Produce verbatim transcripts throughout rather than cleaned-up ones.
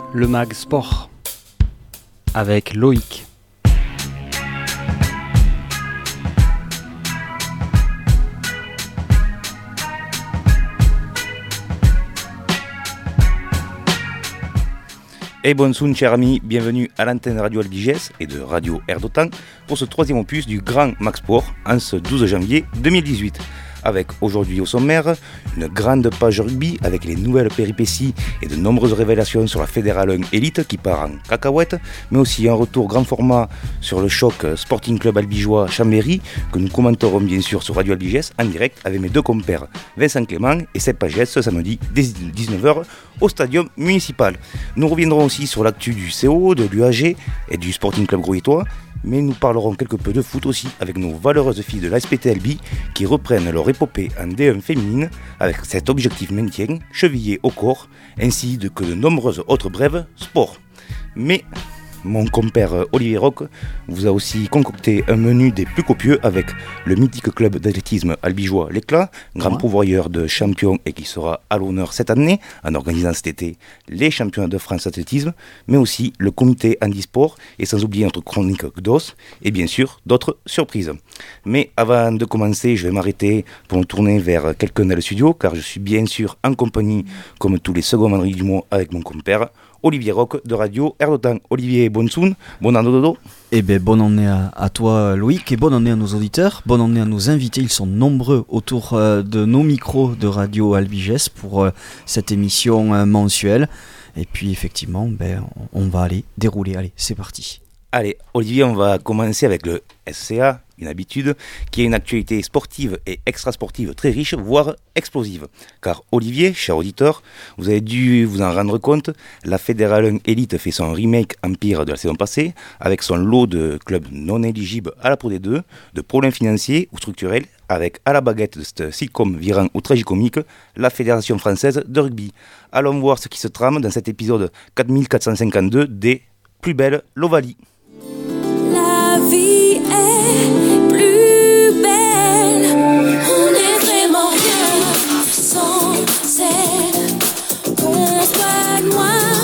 le mag sport avec Loïc. Et bonsoir chers amis, bienvenue à l'antenne Radio Albigès et de Radio Air d'Otan pour ce troisième opus du Grand Max Sport en ce douze janvier deux mille dix-huit. Avec aujourd'hui au sommaire une grande page rugby avec les nouvelles péripéties et de nombreuses révélations sur la Fédérale un Elite qui part en cacahuète, mais aussi un retour grand format sur le choc Sporting Club albigeois Chambéry que nous commenterons bien sûr sur Radio Albigès en direct avec mes deux compères Vincent Clément et Seb Pagès ce samedi dès dix-neuf heures au Stadium Municipal. Nous reviendrons aussi sur l'actu du C O, de l'U A G et du Sporting Club Grouillois. Mais nous parlerons quelque peu de foot aussi avec nos valeureuses filles de l'A S P T Albi qui reprennent leur épopée en D un féminine avec cet objectif maintien chevillé au corps ainsi que de nombreuses autres brèves sports. Mais mon compère Olivier Roch vous a aussi concocté un menu des plus copieux avec le mythique club d'athlétisme albigeois L'Éclat, grand pourvoyeur de champions et qui sera à l'honneur cette année en organisant cet été les championnats de France d'athlétisme, mais aussi le comité handisport et sans oublier notre chronique G D O S et bien sûr d'autres surprises. Mais avant de commencer, je vais m'arrêter pour me tourner vers quelqu'un dans le studio car je suis bien sûr en compagnie comme tous les seconds vendredis du mois avec mon compère Olivier Roch de Radio Air d'Otan. Olivier, bonne soun, bon année dodo. Eh bien, bonne année à, à toi Loïc et bonne année à nos auditeurs, bonne année à nos invités, ils sont nombreux autour euh, de nos micros de Radio Albigès pour euh, cette émission euh, mensuelle. Et puis effectivement, ben, on, on va aller dérouler, allez, c'est parti. Allez, Olivier, on va commencer avec le S C A, une habitude, qui est une actualité sportive et extrasportive très riche, voire explosive. Car Olivier, cher auditeur, vous avez dû vous en rendre compte, la Fédérale un Elite fait son remake Empire de la saison passée, avec son lot de clubs non éligibles à la Pro D deux, de problèmes financiers ou structurels, avec à la baguette de cette sitcom virant au tragicomique, la Fédération française de rugby. Allons voir ce qui se trame dans cet épisode quatre mille quatre cent cinquante-deux des Plus belles l'Ovalie. La vie est plus belle, on est vraiment bien sans celle qu'on soit noir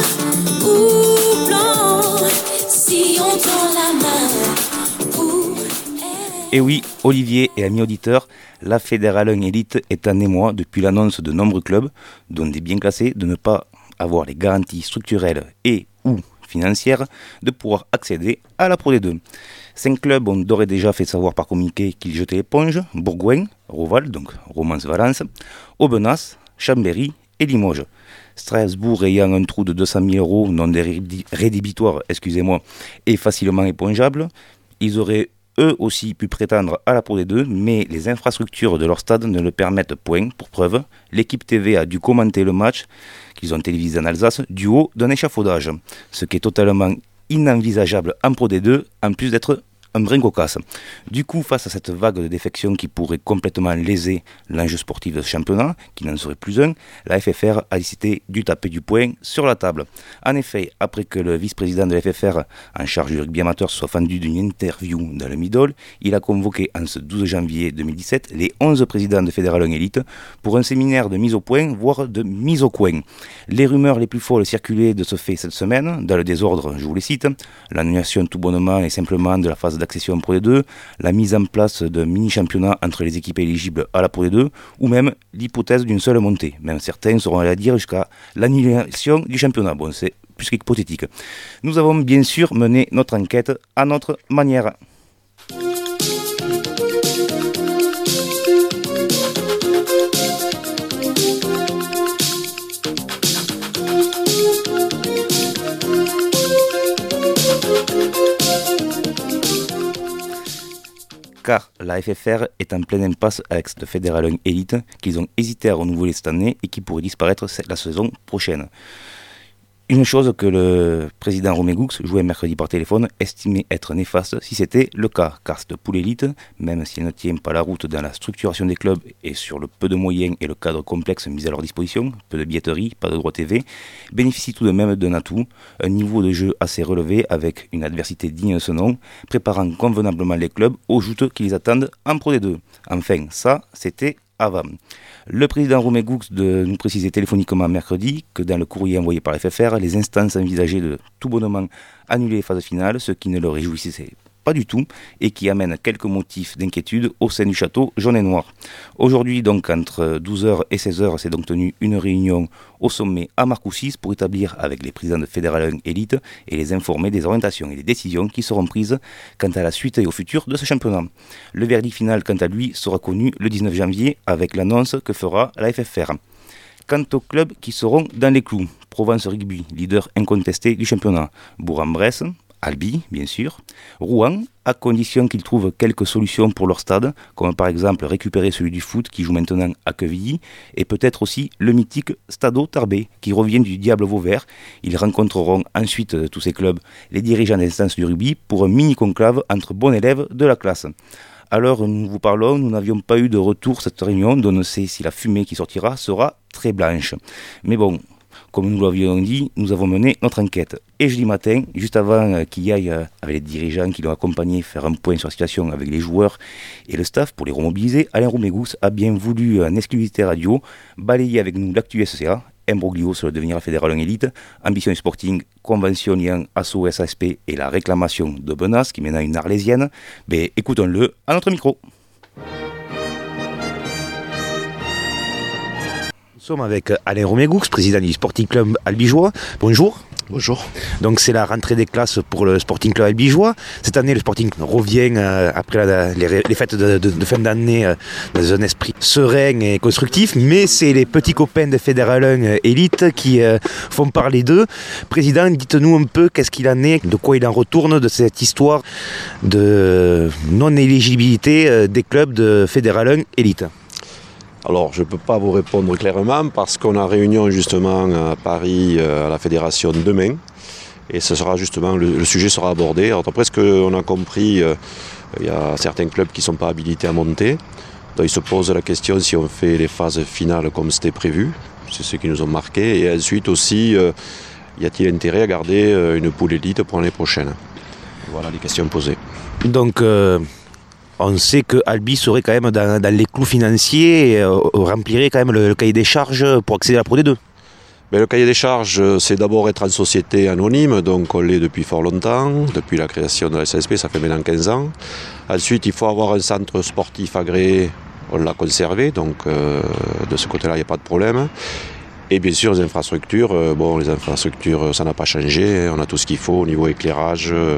ou blanc, si on tend la main pour elle. Et oui, Olivier et amis auditeurs, la Fédérale un Elite est en émoi depuis l'annonce de nombreux clubs, dont des bien classés, de ne pas avoir les garanties structurelles et ou financière de pouvoir accéder à la Pro D deux. Cinq clubs ont d'ores et déjà fait savoir par communiqué qu'ils jetaient l'éponge: Bourgoin, Roval, donc Romans-Valence, Aubenas, Chambéry et Limoges. Strasbourg ayant un trou de deux cent mille euros non rédhibitoire, excusez-moi, et facilement épongeable, ils auraient eux aussi pu prétendre à la Pro D deux, mais les infrastructures de leur stade ne le permettent point. Pour preuve, l'équipe T V a dû commenter le match qu'ils ont télévisé en Alsace du haut d'un échafaudage, ce qui est totalement inenvisageable en Pro D deux, en plus d'être un brin cocasse. Du coup, face à cette vague de défections qui pourrait complètement léser l'enjeu sportif de ce championnat, qui n'en serait plus un, la F F R a décidé du taper du poing sur la table. En effet, après que le vice-président de la F F R en charge du rugby amateur soit fendu d'une interview dans le Midol, il a convoqué en ce douze janvier deux mille dix-sept les onze présidents de Fédéral un Elite pour un séminaire de mise au point, voire de mise au coin. Les rumeurs les plus folles circulaient de ce fait cette semaine, dans le désordre, je vous les cite: l'annulation tout bonnement et simplement de la phase d'accession Pro D deux, la mise en place de mini-championnats entre les équipes éligibles à la Pro D deux, ou même l'hypothèse d'une seule montée. Même certains seront allés à dire jusqu'à l'annulation du championnat. Bon, c'est plus qu'hypothétique. Nous avons bien sûr mené notre enquête à notre manière. Car la F F R est en pleine impasse avec cette Fédérale un Elite qu'ils ont hésité à renouveler cette année et qui pourrait disparaître la saison prochaine. Une chose que le président Romain Goux, joué mercredi par téléphone, estimait être néfaste si c'était le cas, car cette poule élite, même si elle ne tient pas la route dans la structuration des clubs et sur le peu de moyens et le cadre complexe mis à leur disposition, peu de billetterie, pas de droits T V, bénéficie tout de même d'un atout, un niveau de jeu assez relevé avec une adversité digne de ce nom, préparant convenablement les clubs aux joutes qui les attendent en Pro D deux. Enfin, ça, c'était avant. Le président Romain Goux de nous préciser téléphoniquement mercredi que dans le courrier envoyé par F F R, les instances envisageaient de tout bonnement annuler les phases finales, ce qui ne le réjouissait pas du tout et qui amène quelques motifs d'inquiétude au sein du château jaune et noir. Aujourd'hui, donc, entre douze heures et seize heures, s'est donc tenue une réunion au sommet à Marcoussis pour établir avec les présidents de Fédéral un Élite et les informer des orientations et des décisions qui seront prises quant à la suite et au futur de ce championnat. Le verdict final, quant à lui, sera connu le dix-neuf janvier avec l'annonce que fera la F F R. Quant aux clubs qui seront dans les clous, Provence Rugby, leader incontesté du championnat, Bourg-en-Bresse, Albi, bien sûr, Rouen, à condition qu'ils trouvent quelques solutions pour leur stade, comme par exemple récupérer celui du foot qui joue maintenant à Quevilly, et peut-être aussi le mythique Stadeau Tarbé, qui revient du Diable Vauvert. Ils rencontreront ensuite euh, tous ces clubs, les dirigeants d'instance du rugby, pour un mini-conclave entre bons élèves de la classe. Alors nous vous parlons, nous n'avions pas eu de retour cette réunion, dont on ne sait si la fumée qui sortira sera très blanche. Mais bon, comme nous l'avions dit, nous avons mené notre enquête. Et jeudi matin, juste avant qu'il y aille avec les dirigeants qui l'ont accompagné faire un point sur la situation avec les joueurs et le staff pour les remobiliser, Alain Roumégous a bien voulu, en exclusivité radio, balayer avec nous l'actu S C A, imbroglio sur le devenir fédéral un Élite, ambition du Sporting, convention liant Asso S A S P et la réclamation de Benas, qui mène à une arlésienne. Ben, écoutons-le à notre micro. Nous sommes avec Alain Roumégous, président du Sporting Club Albigeois. Bonjour. Bonjour. Donc c'est la rentrée des classes pour le Sporting Club Albigeois. Cette année, le Sporting revient euh, après la, les, les fêtes de, de, de fin d'année euh, dans un esprit serein et constructif, mais c'est les petits copains de Fédéral un Élite qui euh, font parler d'eux. Président, dites-nous un peu qu'est-ce qu'il en est, de quoi il en retourne de cette histoire de non-éligibilité euh, des clubs de Fédéral un Élite. Alors, je ne peux pas vous répondre clairement parce qu'on a réunion justement à Paris à la Fédération demain et ce sera justement, le, le sujet sera abordé. Alors, d'après ce qu'on a compris, euh, il y a certains clubs qui ne sont pas habilités à monter. Donc, ils se posent la question si on fait les phases finales comme c'était prévu. C'est ce qui nous ont marqué. Et ensuite aussi, euh, y a-t-il intérêt à garder euh, une poule élite pour l'année prochaine? Voilà les questions posées. Donc... Euh... On sait que Albi serait quand même dans, dans les clous financiers et euh, remplirait quand même le, le cahier des charges pour accéder à la Pro D deux. Mais le cahier des charges, c'est d'abord être en société anonyme, donc on l'est depuis fort longtemps, depuis la création de la S A S P, ça fait maintenant quinze ans. Ensuite, il faut avoir un centre sportif agréé, on l'a conservé, donc euh, de ce côté-là, il n'y a pas de problème. Et bien sûr, les infrastructures, euh, bon, les infrastructures, ça n'a pas changé. On a tout ce qu'il faut au niveau éclairage, euh,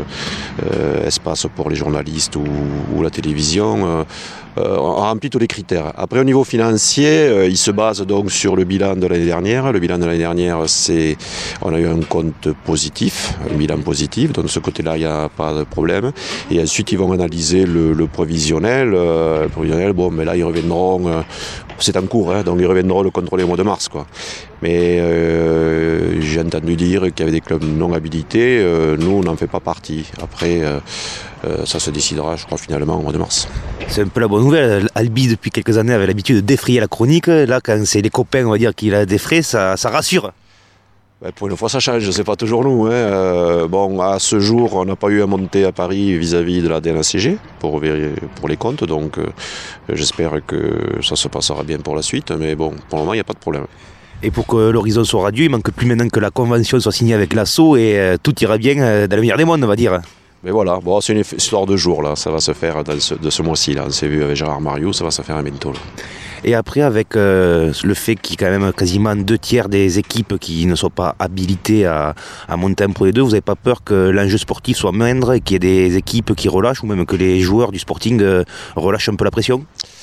espace pour les journalistes ou, ou la télévision. Euh, euh, on remplit tous les critères. Après, au niveau financier, euh, il se base donc sur le bilan de l'année dernière. Le bilan de l'année dernière, c'est, on a eu un compte positif, un bilan positif. Donc de ce côté-là, il n'y a pas de problème. Et ensuite, ils vont analyser le, le provisionnel. Euh, le provisionnel, bon, mais là, ils reviendront. Euh, c'est en cours, hein, donc ils reviendront le contrôler au mois de mars, quoi. Mais euh, j'ai entendu dire qu'il y avait des clubs non habilités. Euh, nous, on n'en fait pas partie. Après, euh, euh, ça se décidera, je crois, finalement au mois de mars. C'est un peu la bonne nouvelle. Albi, depuis quelques années, avait l'habitude de défrayer la chronique. Là, quand c'est les copains, on va dire, qui la défraient, ça, ça rassure. Ben, pour une fois, ça change. C'est pas toujours nous. Hein. Euh, bon, à ce jour, on n'a pas eu à monter à Paris vis-à-vis de la D N A C G pour, pour les comptes. Donc, euh, j'espère que ça se passera bien pour la suite. Mais bon, pour le moment, il n'y a pas de problème. Et pour que l'horizon soit radieux, il manque plus maintenant que la convention soit signée avec l'Asso et euh, tout ira bien euh, dans le meilleur des mondes, on va dire. Mais voilà, bon, c'est une histoire de jour, là. Ça va se faire dans ce, de ce mois-ci. Là. On s'est vu avec Gérard Mariou, ça va se faire bientôt. Là. Et après, avec euh, le fait qu'il y ait quand même quasiment deux tiers des équipes qui ne soient pas habilitées à, à monter un Pro D deux, vous n'avez pas peur que l'enjeu sportif soit moindre et qu'il y ait des équipes qui relâchent ou même que les joueurs du Sporting euh, relâchent un peu la pression?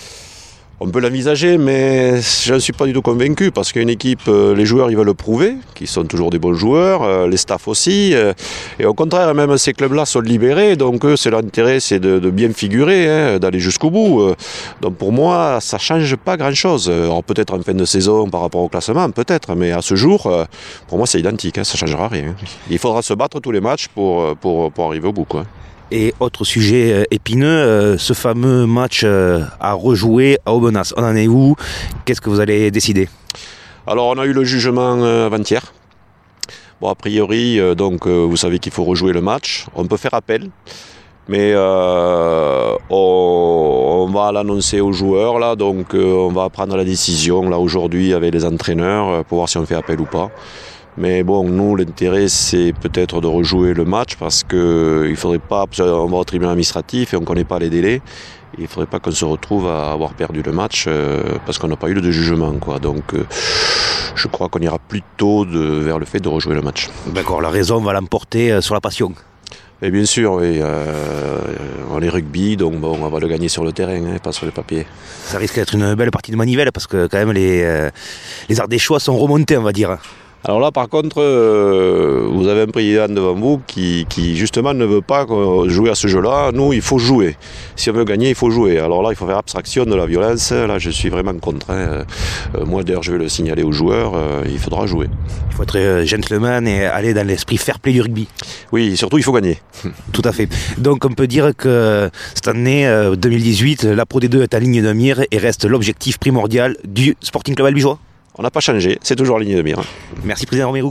On peut l'envisager, mais je ne suis pas du tout convaincu parce qu'une équipe, euh, les joueurs ils veulent le prouver, qu'ils sont toujours des bons joueurs, euh, les staffs aussi. Euh, et au contraire, même ces clubs-là sont libérés, donc eux, c'est l'intérêt, c'est de, de bien figurer, hein, d'aller jusqu'au bout. Euh, donc pour moi, ça ne change pas grand-chose. Alors peut-être en fin de saison par rapport au classement, peut-être, mais à ce jour, euh, pour moi, c'est identique, hein, ça ne changera rien. Il faudra se battre tous les matchs pour, pour, pour arriver au bout, quoi. Et autre sujet épineux, euh, ce fameux match euh, à rejouer à Aubenas. On en est où? Qu'est-ce que vous allez décider? Alors on a eu le jugement euh, avant-hier. Bon, a priori, euh, donc, euh, vous savez qu'il faut rejouer le match. On peut faire appel. Mais euh, on, on va l'annoncer aux joueurs, là, donc euh, on va prendre la décision là, aujourd'hui avec les entraîneurs euh, pour voir si on fait appel ou pas. Mais bon, nous, l'intérêt, c'est peut-être de rejouer le match parce qu'il ne faudrait pas, parce qu'on va au tribunal administratif et on ne connaît pas les délais. Il ne faudrait pas qu'on se retrouve à avoir perdu le match euh, parce qu'on n'a pas eu de jugement, quoi. Donc euh, je crois qu'on ira plutôt de, vers le fait de rejouer le match. D'accord, la raison va l'emporter euh, sur la passion. Et bien sûr, oui, euh, on est rugby, donc bon, on va le gagner sur le terrain, hein, pas sur le papier. Ça risque d'être une belle partie de manivelle parce que quand même les, euh, les Ardéchois sont remontés, on va dire. Alors là, par contre, euh, vous avez un président devant vous qui, qui justement ne veut pas jouer à ce jeu-là. Nous, il faut jouer. Si on veut gagner, il faut jouer. Alors là, il faut faire abstraction de la violence. Là, je suis vraiment contre. Hein. Euh, moi, d'ailleurs, je vais le signaler aux joueurs. Euh, il faudra jouer. Il faut être gentleman et aller dans l'esprit fair play du rugby. Oui, surtout, il faut gagner. Tout à fait. Donc, on peut dire que cette année euh, deux mille dix-huit, la Pro D deux est à ligne de mire et reste l'objectif primordial du Sporting Club Albigeois. On n'a pas changé, c'est toujours ligne de mire. Merci, président Romégoux.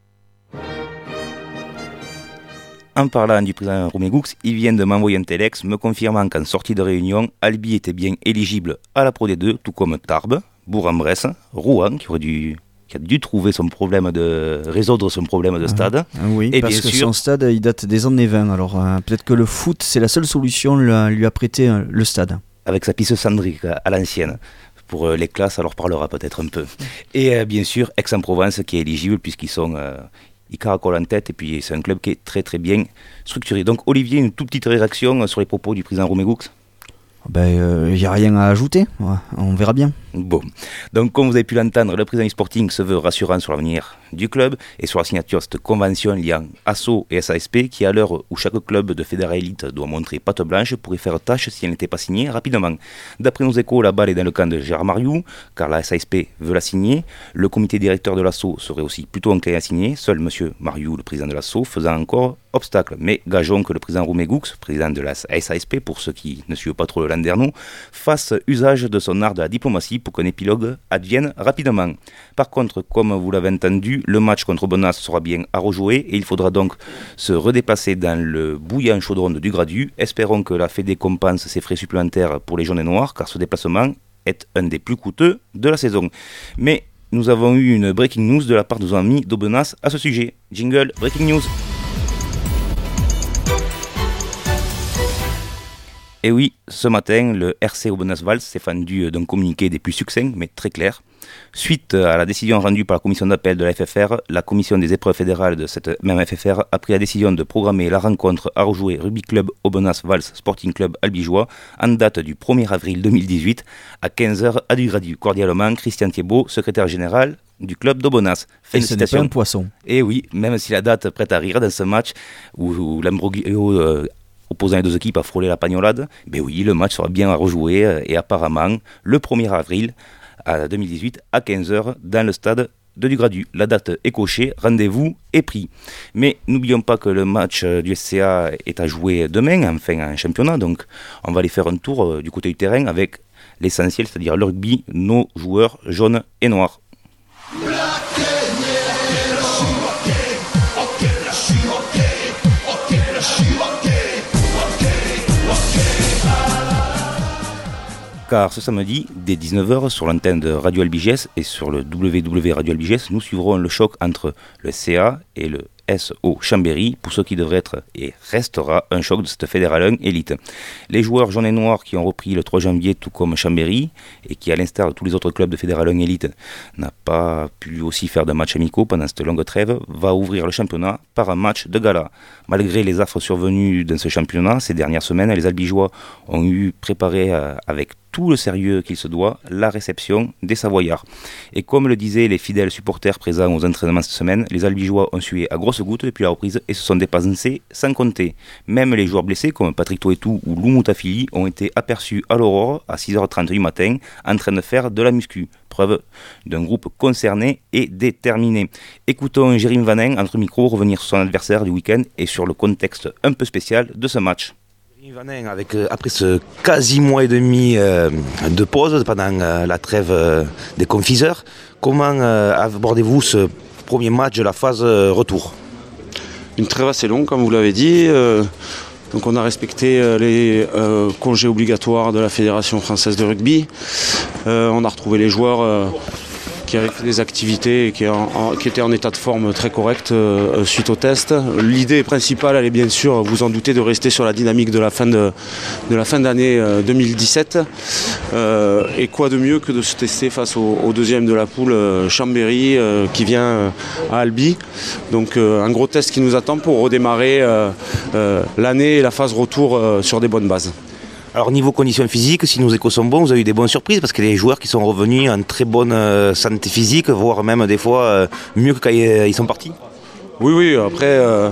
En parlant du président Romégoux, il vient de m'envoyer un téléx me confirmant qu'en sortie de réunion, Albi était bien éligible à la Pro D deux, tout comme Tarbes, Bourg-en-Bresse, Rouen, qui aurait dû... qui a dû trouver son problème de résoudre son problème de stade. Ah, oui, et parce bien que sûr, son stade il date des années vingt. Alors euh, peut-être que le foot c'est la seule solution lui a, lui a prêté euh, le stade. Avec sa piste cendrique à l'ancienne. Pour euh, les classes, ça leur parlera peut-être un peu. Et euh, bien sûr, Aix-en-Provence qui est éligible puisqu'ils sont euh, ils caracolent en tête et puis c'est un club qui est très très bien structuré. Donc Olivier, une toute petite réaction sur les propos du président Romégoux. Ben, il euh, n'y a rien à ajouter, ouais, on verra bien. Bon, donc comme vous avez pu l'entendre, le président du Sporting se veut rassurant sur l'avenir du club et sur la signature de cette convention liant Asso et S A S P qui, à l'heure où chaque club de Fédéral Élite doit montrer patte blanche, pourrait faire tâche si elle n'était pas signée rapidement. D'après nos échos, la balle est dans le camp de Gérard Mariou, car la S A S P veut la signer. Le comité directeur de l'Asso serait aussi plutôt enclin à signer, seul M. Mariou, le président de l'Asso, faisant encore obstacle. Mais gageons que le président Romégoux, président de la S A S P, pour ceux qui ne suivent pas trop le landerneau, fasse usage de son art de la diplomatie pour qu'un épilogue advienne rapidement. Par contre, comme vous l'avez entendu, le match contre Aubenas sera bien à rejouer et il faudra donc se redéplacer dans le bouillant chaudron du Gradu. Espérons que la Fédé compense ses frais supplémentaires pour les jaunes et noirs, car ce déplacement est un des plus coûteux de la saison. Mais nous avons eu une breaking news de la part de nos amis d'Aubenas à ce sujet. Jingle, breaking news. Et oui, ce matin, le R C Aubenas-Valls s'est fendu d'un communiqué des plus succincts, mais très clair. Suite à la décision rendue par la commission d'appel de la F F R, la commission des épreuves fédérales de cette même F F R a pris la décision de programmer la rencontre à rejouer Rugby Club Aubenas-Valls Sporting Club Albigeois en date du premier avril deux mille dix-huit à quinze heures à du Gradu. Cordialement, Christian Thiebaud, secrétaire général du club d'Aubenas. Félicitations. Et ce n'est pas un poisson. Et oui, même si la date prête à rire dans ce match où, où l'Ambroglio... Euh, opposant les deux équipes à frôler la pagnolade, mais oui, le match sera bien à rejouer et apparemment le premier avril deux mille dix-huit à quinze heures dans le stade de Dugradu. La date est cochée, rendez-vous est pris. Mais n'oublions pas que le match du S C A est à jouer demain, enfin en championnat, donc on va aller faire un tour du côté du terrain avec l'essentiel, c'est-à-dire le rugby, nos joueurs jaunes et noirs. Car ce samedi, dès dix-neuf heures, sur l'antenne de Radio Albiges et sur le w w w point radio albiges, nous suivrons le choc entre le C A et le S O Chambéry, pour ce qui devrait être et restera un choc de cette Fédéral un élite. Les joueurs jaunes et noirs qui ont repris le trois janvier, tout comme Chambéry, et qui, à l'instar de tous les autres clubs de Fédéral un élite, n'a pas pu aussi faire de matchs amicaux pendant cette longue trêve, va ouvrir le championnat par un match de gala. Malgré les affres survenues dans ce championnat, ces dernières semaines, les Albigeois ont eu préparé euh, avec tout le sérieux qu'il se doit, la réception des Savoyards. Et comme le disaient les fidèles supporters présents aux entraînements cette semaine, les Albigeois ont sué à grosses gouttes depuis la reprise et se sont dépensés sans compter. Même les joueurs blessés comme Patrick Toetou ou Lou Moutafili ont été aperçus à l'aurore à six heures trente du matin en train de faire de la muscu. Preuve d'un groupe concerné et déterminé. Écoutons Jérémy Vanin, entre micros, revenir sur son adversaire du week-end et sur le contexte un peu spécial de ce match. Vanin, avec, euh, après ce quasi mois et demi euh, de pause pendant euh, la trêve euh, des confiseurs, comment euh, abordez-vous ce premier match de la phase euh, retour ? Une trêve assez longue, comme vous l'avez dit. Euh, Donc on a respecté euh, les euh, congés obligatoires de la Fédération française de rugby. Euh, on a retrouvé les joueurs euh, qui avaient fait des activités et qui, en, en, qui étaient en état de forme très correct euh, suite au test. L'idée principale, elle est bien sûr, vous en doutez, de rester sur la dynamique de la fin, de, de la fin d'année euh, deux mille dix-sept. Euh, et quoi de mieux que de se tester face au, au deuxième de la poule, euh, Chambéry, euh, qui vient euh, à Albi. Donc euh, un gros test qui nous attend pour redémarrer euh, euh, l'année et la phase retour euh, sur des bonnes bases. Alors niveau conditions physiques, si nos échos sont bons, vous avez eu des bonnes surprises parce qu'il y a des joueurs qui sont revenus en très bonne euh, santé physique, voire même des fois euh, mieux que quand ils sont partis. Oui, oui, après, euh,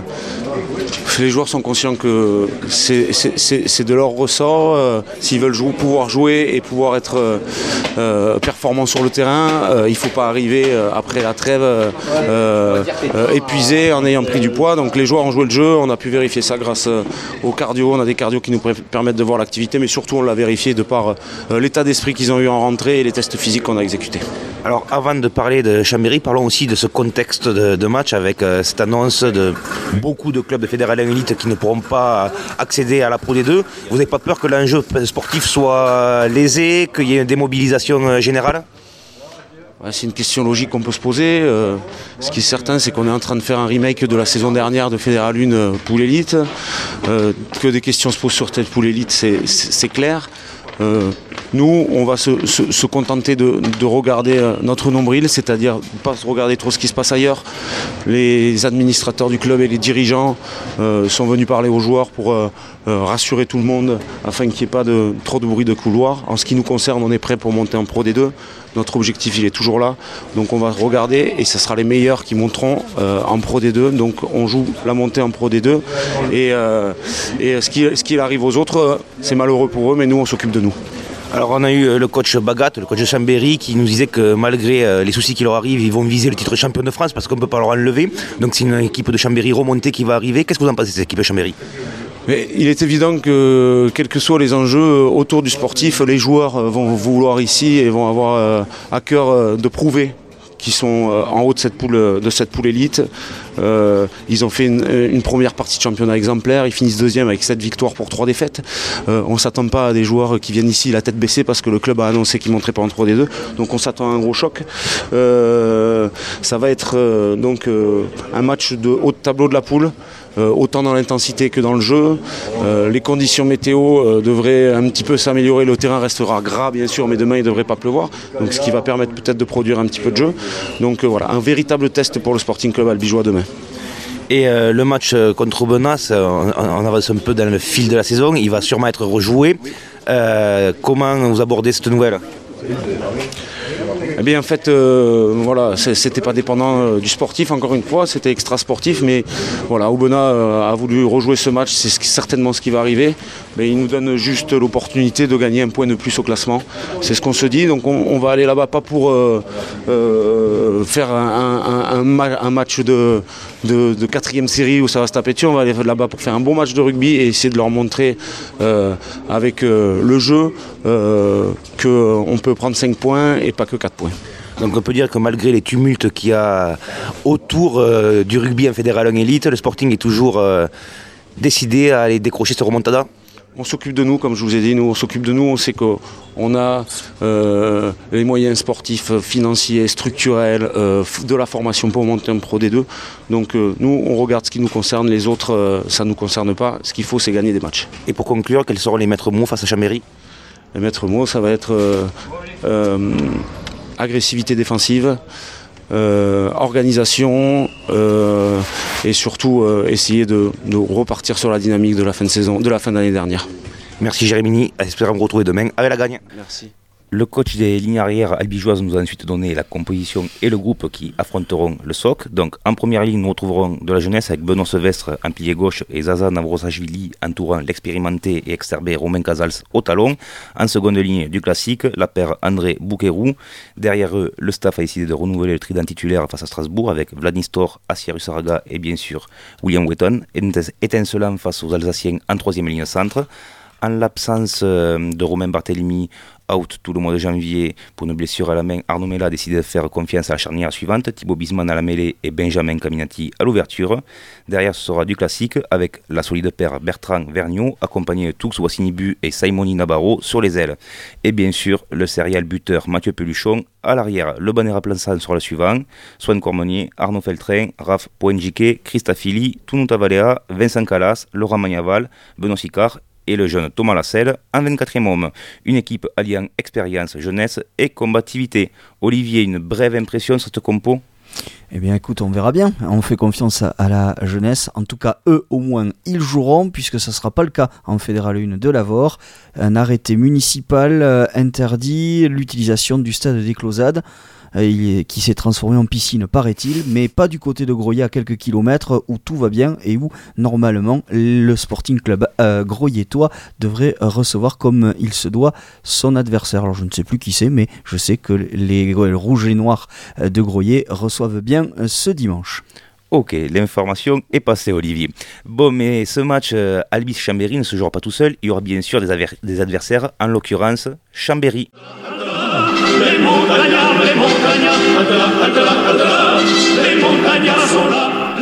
les joueurs sont conscients que c'est, c'est, c'est, c'est de leur ressort. Euh, s'ils veulent jouer, pouvoir jouer et pouvoir être euh, euh, performants sur le terrain, euh, il ne faut pas arriver euh, après la trêve euh, euh, épuisé en ayant pris du poids. Donc les joueurs ont joué le jeu, on a pu vérifier ça grâce euh, au cardio. On a des cardios qui nous pré- permettent de voir l'activité, mais surtout on l'a vérifié de par euh, l'état d'esprit qu'ils ont eu en rentrée et les tests physiques qu'on a exécutés. Alors avant de parler de Chambéry, parlons aussi de ce contexte de, de match avec euh, cette annonce de beaucoup de clubs de Fédéral un Élite qui ne pourront pas accéder à la Pro D deux. Vous n'avez pas peur que l'enjeu sportif soit lésé, qu'il y ait une démobilisation générale ? Ouais, c'est une question logique qu'on peut se poser. Euh, ce qui est certain, c'est qu'on est en train de faire un remake de la saison dernière de Fédéral un euh, Poule Élite. Euh, que des questions se posent sur cette Poule Élite, c'est, c'est, c'est clair. Euh, nous, on va se, se, se contenter de, de regarder euh, notre nombril, c'est-à-dire pas regarder trop ce qui se passe ailleurs. Les administrateurs du club et les dirigeants euh, sont venus parler aux joueurs pour euh, euh, rassurer tout le monde afin qu'il n'y ait pas de, trop de bruit de couloir. En ce qui nous concerne, on est prêt pour monter en Pro D deux. Notre objectif, il est toujours là. Donc on va regarder et ce sera les meilleurs qui monteront euh, en Pro D deux. Donc on joue la montée en Pro D deux. Et, euh, et ce, qui, ce qui arrive aux autres, euh, c'est malheureux pour eux, mais nous, on s'occupe de nous. Alors on a eu le coach Bagat, le coach de Chambéry, qui nous disait que malgré les soucis qui leur arrivent, ils vont viser le titre champion de France parce qu'on ne peut pas leur enlever. Donc c'est une équipe de Chambéry remontée qui va arriver. Qu'est-ce que vous en pensez de cette équipe de Chambéry ? Mais il est évident que quels que soient les enjeux autour du sportif, les joueurs vont vouloir ici et vont avoir à cœur de prouver qu'ils sont en haut de cette poule, de cette poule élite. Euh, ils ont fait une, une première partie de championnat exemplaire, ils finissent deuxième avec sept victoires pour trois défaites. Euh, on ne s'attend pas à des joueurs qui viennent ici la tête baissée parce que le club a annoncé qu'ils ne monteraient pas en Pro D deux. Donc on s'attend à un gros choc. Euh, ça va être euh, donc euh, un match de haut de tableau de la poule. Euh, autant dans l'intensité que dans le jeu. Euh, les conditions météo euh, devraient un petit peu s'améliorer. Le terrain restera gras bien sûr, mais demain il ne devrait pas pleuvoir. Donc ce qui va permettre peut-être de produire un petit peu de jeu. Donc euh, voilà, un véritable test pour le Sporting Club albigeois demain. Et euh, le match contre Aubenas, on, on avance un peu dans le fil de la saison, il va sûrement être rejoué. Euh, comment vous abordez cette nouvelle ? Eh bien en fait, euh, voilà, c'était pas dépendant euh, du sportif, encore une fois, c'était extra sportif, mais voilà, Aubenas euh, a voulu rejouer ce match, c'est certainement ce qui va arriver, mais il nous donne juste l'opportunité de gagner un point de plus au classement, c'est ce qu'on se dit, donc on, on va aller là-bas pas pour euh, euh, faire un, un, un, ma- un match de, de, de quatrième série où ça va se taper dessus, on va aller là-bas pour faire un bon match de rugby et essayer de leur montrer euh, avec euh, le jeu euh, qu'on peut prendre cinq points et pas que quatre points. Donc on peut dire que malgré les tumultes qu'il y a autour euh, du rugby en Fédéral un Élite, le Sporting est toujours euh, décidé à aller décrocher ce remontada. On s'occupe de nous, comme je vous ai dit, nous on s'occupe de nous, on sait qu'on a euh, les moyens sportifs, financiers, structurels, euh, de la formation pour monter un Pro D deux. Donc euh, nous on regarde ce qui nous concerne, les autres euh, ça ne nous concerne pas, ce qu'il faut c'est gagner des matchs. Et pour conclure, quels seront les maîtres mots face à Chambéry ? Les maîtres mots, ça va être euh, euh, agressivité défensive, euh, organisation euh, et surtout euh, essayer de, de repartir sur la dynamique de la fin de saison, de la fin d'année dernière. Merci Jérémy, espérons vous retrouver demain avec la gagne. Merci. Le coach des lignes arrière albigeoises nous a ensuite donné la composition et le groupe qui affronteront le S O C. Donc en première ligne, nous retrouverons de la jeunesse avec Benoît Sevestre en pilier gauche et Zaza Navrosashvili entourant l'expérimenté et exterbé Romain Casals au talon. En seconde ligne, du classique, la paire André Bouquerou. Derrière eux, le staff a décidé de renouveler le trident titulaire face à Strasbourg avec Vladistor, Assia Russaraga et bien sûr William Wetton, étincelant face aux Alsaciens en troisième ligne centre. En l'absence de Romain Barthélemy, out tout le mois de janvier pour une blessure à la main, Arnaud Mella a décidé de faire confiance à la charnière suivante, Thibaut Bisman à la mêlée et Benjamin Caminati à l'ouverture. Derrière, ce sera du classique avec la solide paire Bertrand Vergniaud, accompagné de Toux Wassinibu et Simoni Nabarro sur les ailes. Et bien sûr, le serial buteur Mathieu Peluchon à l'arrière. Le banner remplaçant sera le suivant: Swan Cormonier, Arnaud Feltrain, Raph Poenjique, Christa Fili, Tounou Tavalea, Vincent Calas, Laurent Magnaval, Benoît Sicard et le jeune Thomas Lasselle en vingt-quatrième homme. Une équipe alliant expérience, jeunesse et combativité. Olivier, une brève impression sur cette compo? Eh bien écoute, on verra bien, on fait confiance à la jeunesse, en tout cas eux au moins ils joueront, puisque ce ne sera pas le cas en Fédéral un de Lavore. Un arrêté municipal euh, interdit l'utilisation du stade des Closades, euh, il est, qui s'est transformé en piscine paraît-il, mais pas du côté de Groyer à quelques kilomètres où tout va bien et où normalement le Sporting Club euh, groyetois devrait recevoir comme il se doit son adversaire. Alors je ne sais plus qui c'est, mais je sais que les, les rouges et noirs de Groyer reçoivent bien ce dimanche. Ok, l'information est passée, Olivier. Bon, mais ce match euh, Albi-Chambéry ne se jouera pas tout seul. Il y aura bien sûr des, aver- des adversaires, en l'occurrence Chambéry. Les montagnards, les montagnards, les montagnards sont là.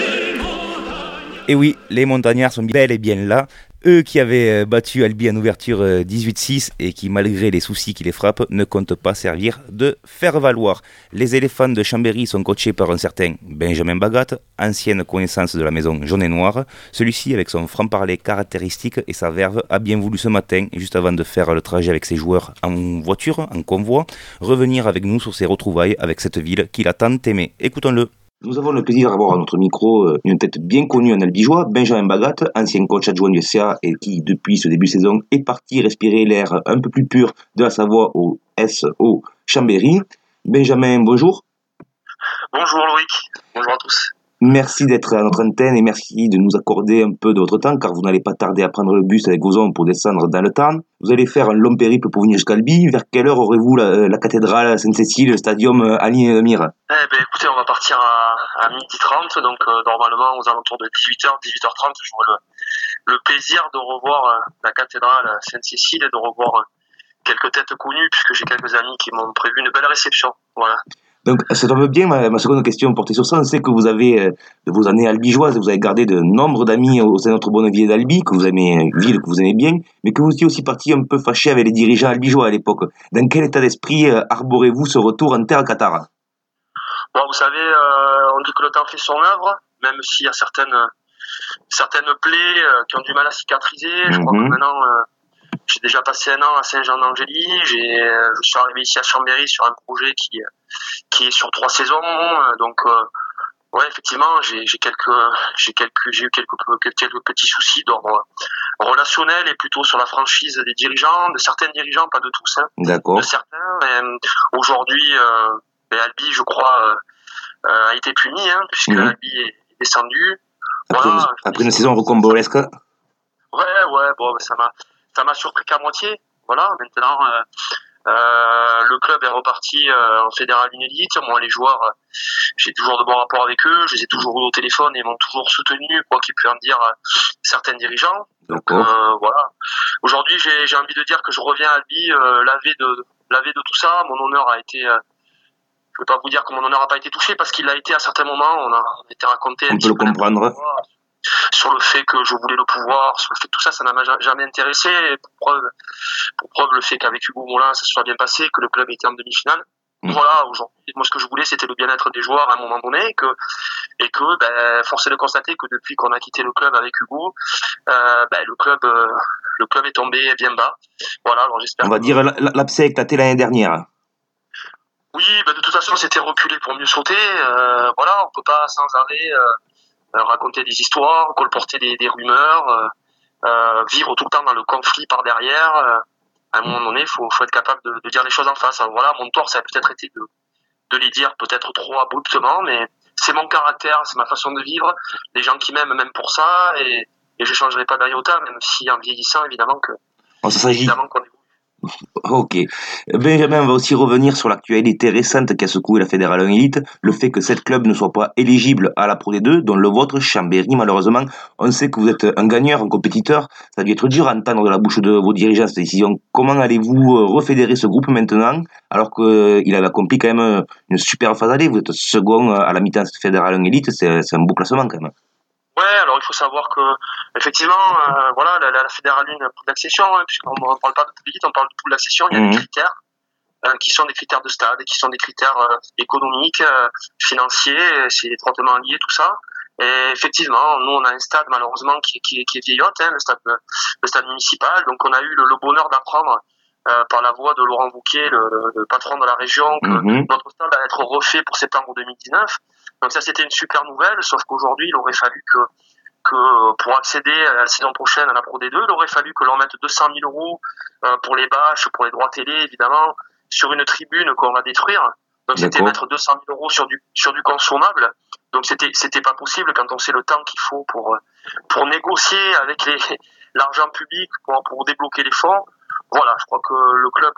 Et oui, les montagnards sont bel et bien là. Eux qui avaient battu Albi en ouverture dix-huit six et qui, malgré les soucis qui les frappent, ne comptent pas servir de faire valoir. Les éléphants de Chambéry sont coachés par un certain Benjamin Bagat, ancienne connaissance de la maison jaune et noire. Celui-ci, avec son franc-parler caractéristique et sa verve, a bien voulu ce matin, juste avant de faire le trajet avec ses joueurs en voiture, en convoi, revenir avec nous sur ses retrouvailles avec cette ville qu'il a tant aimée. Écoutons-le. Nous avons le plaisir d'avoir à notre micro une tête bien connue en albigeois, Benjamin Bagat, ancien coach adjoint du S C A et qui, depuis ce début de saison, est parti respirer l'air un peu plus pur de la Savoie au S O Chambéry. Benjamin, bonjour. Bonjour Loïc, bonjour à tous. Merci d'être à notre antenne et merci de nous accorder un peu de votre temps car vous n'allez pas tarder à prendre le bus avec vos hommes pour descendre dans le Tarn. Vous allez faire un long périple pour venir jusqu'à Albi. Vers quelle heure aurez-vous la, la cathédrale Sainte-Cécile, le stadium Ali Mire? Eh ben écoutez, on va partir à, à midi trente, donc euh, normalement aux alentours de dix-huit heures, dix-huit heures trente, j'aurai le, le plaisir de revoir euh, la cathédrale Sainte-Cécile et de revoir euh, quelques têtes connues puisque j'ai quelques amis qui m'ont prévu une belle réception. Voilà. Donc, ça tombe bien, ma, ma seconde question portée sur ça. On sait que vous avez, euh, de vos années albigeoises, vous avez gardé de nombre d'amis au sein de notre bonne ville d'Albi, que vous aimez, une ville que vous aimez bien, mais que vous étiez aussi parti un peu fâché avec les dirigeants albigeois à l'époque. Dans quel état d'esprit euh, arborez-vous ce retour en terre catara? Bon, vous savez, euh, on dit que le temps fait son œuvre, même s'il y a certaines, certaines plaies euh, qui ont du mal à cicatriser. Je mm-hmm. crois que maintenant, euh, j'ai déjà passé un an à Saint-Jean-d'Angély. J'ai, euh, je suis arrivé ici à Chambéry sur un projet qui, qui est sur trois saisons. Donc, euh, ouais, effectivement, j'ai, j'ai quelques, j'ai quelques, j'ai eu quelques, quelques petits soucis d'ordre relationnel et plutôt sur la franchise des dirigeants, de certains dirigeants, pas de tous, hein. D'accord. De certains. Mais, euh, aujourd'hui, euh, Albi, je crois, euh, a été puni, hein, puisque mmh. Albi est descendu. Après, voilà. une, après une saison rocambolesque. Ouais, ouais, bon, ça m'a, ça m'a surpris qu'à moitié. Voilà, maintenant, euh, euh, le club est reparti euh, en Fédéral un élite. Moi, les joueurs, euh, j'ai toujours de bons rapports avec eux. Je les ai toujours eu au téléphone et m'ont toujours soutenu, quoi qu'il puisse en dire euh, certains dirigeants. Donc, euh, voilà. Aujourd'hui, j'ai, j'ai envie de dire que je reviens à Albi, euh, lavé de, lavé de tout ça. Mon honneur a été... Euh, je ne peux pas vous dire que mon honneur n'a pas été touché parce qu'il l'a été à certains moments. On a, on a été raconté un on petit peut peu le comprendre. Sur le fait que je voulais le pouvoir, sur le fait que tout ça, ça n'a jamais intéressé. Pour preuve, pour preuve le fait qu'avec Hugo Moulin, ça se soit bien passé, que le club était en demi-finale. Mmh. Voilà, aujourd'hui, moi, ce que je voulais, c'était le bien-être des joueurs à un moment donné, et que, et que, ben, force est de constater que depuis qu'on a quitté le club avec Hugo, euh, ben, le club, euh, le club est tombé bien bas. Voilà, alors j'espère. On va que... dire l'abcès éclaté l'année dernière. Oui, ben, de toute façon, c'était reculé pour mieux sauter. Euh, voilà, on peut pas sans arrêt. Euh, Euh, raconter des histoires, colporter des, des rumeurs, euh, euh, vivre tout le temps dans le conflit par derrière. Euh, à un moment donné, il faut, faut être capable de, de dire les choses en face. Alors voilà, mon tort, ça a peut-être été de, de les dire peut-être trop abruptement, mais c'est mon caractère, c'est ma façon de vivre. Les gens qui m'aiment m'aiment pour ça, et, et je ne changerai pas d'iota, même si en vieillissant, évidemment que... Oh, ça s'agit. Évidemment qu'on est... Ok. Benjamin, on va aussi revenir sur l'actualité récente qui a secoué la Fédéral un Élite, le fait que sept clubs ne soient pas éligibles à la Pro D deux, dont le vôtre, Chambéry, malheureusement. On sait que vous êtes un gagneur, un compétiteur. Ça a dû être dur à entendre de la bouche de vos dirigeants cette décision. Comment allez-vous refédérer ce groupe maintenant, alors qu'il avait accompli quand même une super phase allée? Vous êtes second à la mi-temps de cette Fédéral un Élite, c'est, c'est un beau classement quand même. Ouais, alors il faut savoir que effectivement, euh, voilà, la, la, la Fédéral un, pool d'accession, hein, puisqu'on ne parle pas de pool d'élite, on parle de pool d'accession. Il y a mmh. des critères euh, qui sont des critères de stade, qui sont des critères euh, économiques, euh, financiers, c'est étroitement lié tout ça. Et effectivement, nous on a un stade malheureusement qui, qui, qui est vieillotte, hein, le stade, le stade municipal. Donc on a eu le, le bonheur d'apprendre euh, par la voix de Laurent Bouquet, le, le, le patron de la région, que mmh. notre stade va être refait pour septembre deux mille dix-neuf. Donc ça, c'était une super nouvelle, sauf qu'aujourd'hui, il aurait fallu que, que pour accéder à la saison prochaine à la Pro D deux, il aurait fallu que l'on mette deux cent mille euros euh, pour les bâches, pour les droits télé, évidemment, sur une tribune qu'on va détruire. Donc D'accord. c'était mettre deux cent mille euros sur du sur du consommable. Donc c'était c'était pas possible quand on sait le temps qu'il faut pour pour négocier avec les l'argent public pour pour débloquer les fonds. Voilà, je crois que le club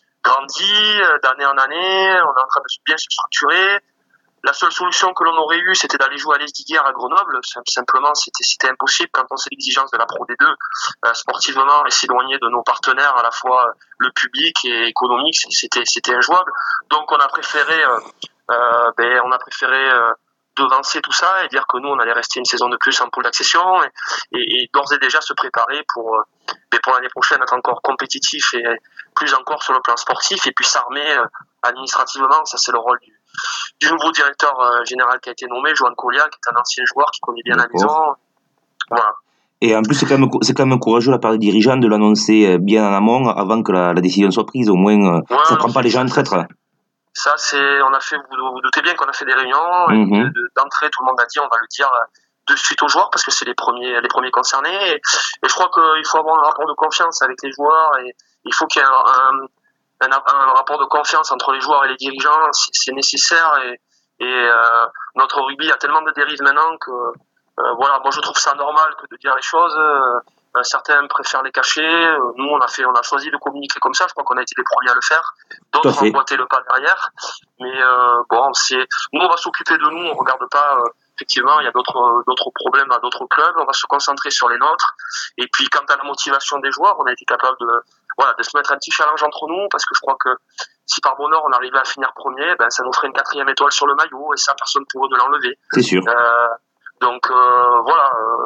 grandit d'année en année, on est en train de bien se structurer. La seule solution que l'on aurait eue, c'était d'aller jouer à l'Esdiguière à Grenoble. Simplement, c'était, c'était impossible quand on sait l'exigence de la Pro D deux. Euh, sportivement, et s'éloigner de nos partenaires, à la fois le public et économique, c'était, c'était injouable. Donc, on a préféré, euh, euh, ben, on a préféré euh, devancer tout ça et dire que nous, on allait rester une saison de plus en pool d'accession et, et, et d'ores et déjà se préparer pour, euh, ben, pour l'année prochaine, être encore compétitif et plus encore sur le plan sportif et puis s'armer euh, administrativement. Ça, c'est le rôle du du nouveau directeur euh, général qui a été nommé, Joan Collia, qui est un ancien joueur qui connaît bien D'accord. la maison. Voilà. Et en plus, c'est quand même, c'est quand même courageux de la part des dirigeants de l'annoncer bien en amont, avant que la, la décision soit prise. Au moins, euh, ouais, ça ne prend pas les gens en traître. Ça, c'est, on a fait, vous vous doutez bien qu'on a fait des réunions. Mm-hmm. de, de, d'entrée, tout le monde a dit, on va le dire de suite aux joueurs, parce que c'est les premiers, les premiers concernés. Et, et je crois qu'il faut avoir un rapport de confiance avec les joueurs, et il faut qu'il y ait un, un Un, un rapport de confiance entre les joueurs et les dirigeants, c'est, c'est nécessaire et, et euh, notre rugby a tellement de dérives maintenant que euh, voilà, moi je trouve ça normal que de dire les choses. Euh, certains préfèrent les cacher. Nous on a fait, on a choisi de communiquer comme ça. Je crois qu'on a été les premiers à le faire. D'autres ont emboîté le pas derrière. Mais euh, bon, c'est nous on va s'occuper de nous. On regarde pas. Euh, Effectivement, il y a d'autres d'autres problèmes à d'autres clubs. On va se concentrer sur les nôtres. Et puis, quant à la motivation des joueurs, on a été capable de voilà de se mettre un petit challenge entre nous, parce que je crois que si par bonheur on arrivait à finir premier, ben ça nous ferait une quatrième étoile sur le maillot, et ça personne ne pourrait nous l'enlever. C'est sûr. Euh, donc euh, voilà.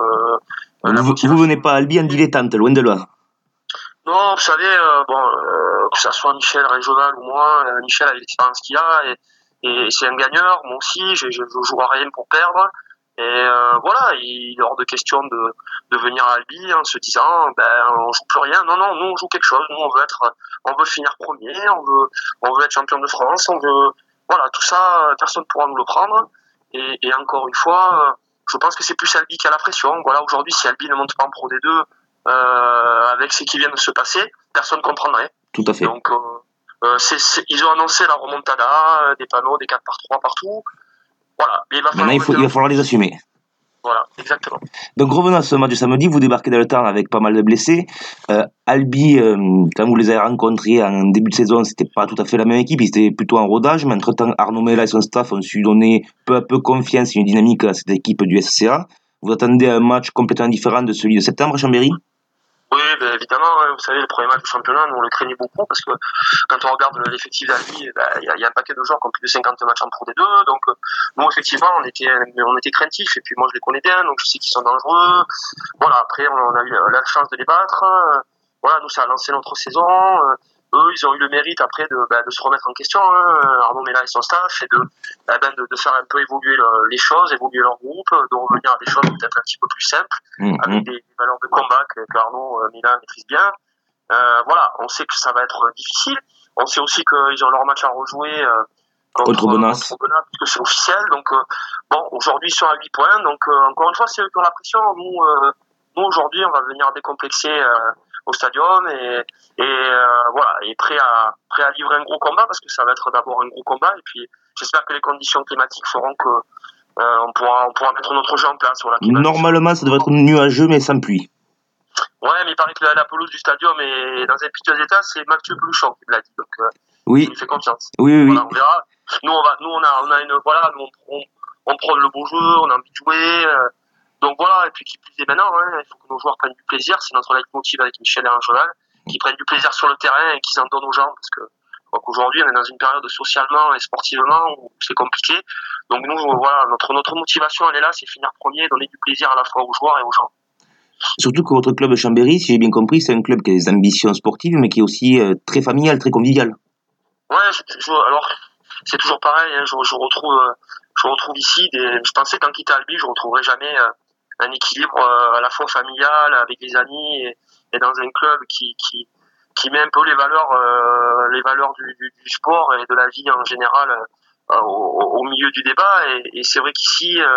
Euh, vous, vous venez pas à Albi en dilettante, loin de là. Non, vous savez, euh, bon, euh, que ça soit Michel Régional ou moi, euh, Michel a l'expérience qu'il a et Et c'est un gagneur, moi aussi, je, je, je joue à rien pour perdre. Et euh, voilà, il est hors de question de, de venir à Albi en se disant, ben on joue plus rien. Non, non, nous on joue quelque chose. Nous on veut être, on veut finir premier, on veut, on veut être champion de France, on veut, voilà, tout ça, personne pourra nous le prendre. Et, et encore une fois, je pense que c'est plus Albi qui a la pression. Voilà, aujourd'hui, si Albi ne monte pas en Pro D deux, euh, avec ce qui vient de se passer, personne comprendrait. Tout à fait. Donc, euh, Euh, c'est, c'est, ils ont annoncé la remontada, euh, des panneaux, des quatre par trois partout. Voilà. Mais il va falloir, Maintenant, il, faut, il va falloir les assumer. Voilà, exactement. Donc revenons à ce match de samedi, vous débarquez dans le temps avec pas mal de blessés. Euh, Albi, euh, quand vous les avez rencontrés en début de saison, c'était pas tout à fait la même équipe, ils étaient plutôt en rodage, mais entre-temps, Arnaud Mella et son staff ont su donner peu à peu confiance et une dynamique à cette équipe du S C A. Vous attendez un match complètement différent de celui de septembre à Chambéry ? Oui, ben évidemment, hein, vous savez, le premier match du championnat, nous on le craignait beaucoup, parce que quand on regarde l'effectif d'Albi, il ben, y, a, y a un paquet de joueurs qui ont plus de cinquante matchs en Pro D deux, donc nous effectivement on était on était craintifs, et puis moi je les connais bien, donc je sais qu'ils sont dangereux. Voilà, après on a eu la chance de les battre. Voilà, nous ça a lancé notre saison. Eux, ils ont eu le mérite après de, ben, de se remettre en question, hein, Arnaud Mella et son staff, et de, ben, de, de faire un peu évoluer le, les choses, évoluer leur groupe, de revenir à des choses peut-être un petit peu plus simples, mmh, avec des, des valeurs de combat que, que Arnaud euh, Mella maîtrise bien. Euh, voilà, on sait que ça va être difficile. On sait aussi qu'ils ont leur match à rejouer euh, contre, contre Bonas, contre Bonas, puisque c'est officiel. Donc euh, bon, aujourd'hui ils sont à huit points, donc euh, encore une fois, c'est eux qui ont la pression. Nous, euh, nous aujourd'hui, on va venir décomplexer euh, au stadium et, et euh, voilà, et prêt à prêt à livrer un gros combat, parce que ça va être d'abord un gros combat, et puis j'espère que les conditions climatiques feront que euh, on pourra on pourra mettre notre jeu en place. Voilà, normalement, ça devrait être nuageux mais sans pluie. Ouais, mais il paraît que la, la pelouse du stadium est dans un piteux état, c'est Mathieu Peluchon qui me l'a dit, donc euh, Oui. il me fait confiance. Oui, oui, oui. Voilà, on verra. Nous, on va, nous, on a, on a une, voilà, nous, on, on, on prône le beau jeu, on a envie de jouer, euh, donc voilà, et puis qui plus est maintenant, hein, il faut que nos joueurs prennent du plaisir, c'est notre leitmotiv avec Michel et Anjonal, qu'ils prennent du plaisir sur le terrain et qu'ils en donnent aux gens, parce que je crois qu'aujourd'hui, on est dans une période socialement et sportivement où c'est compliqué, donc nous, voilà, notre, notre motivation, elle est là, c'est finir premier, donner du plaisir à la fois aux joueurs et aux gens. Surtout que votre club Chambéry, si j'ai bien compris, c'est un club qui a des ambitions sportives, mais qui est aussi euh, très familial, très convivial. Ouais, je, je, alors c'est toujours pareil. Hein, je, je retrouve, je retrouve ici. Des, je pensais qu'en quittant Albi, je retrouverais jamais euh, un équilibre euh, à la fois familial avec les amis et, et dans un club qui, qui, qui met un peu les valeurs, euh, les valeurs du, du, du sport et de la vie en général euh, au, au milieu du débat. Et, et c'est vrai qu'ici. Euh,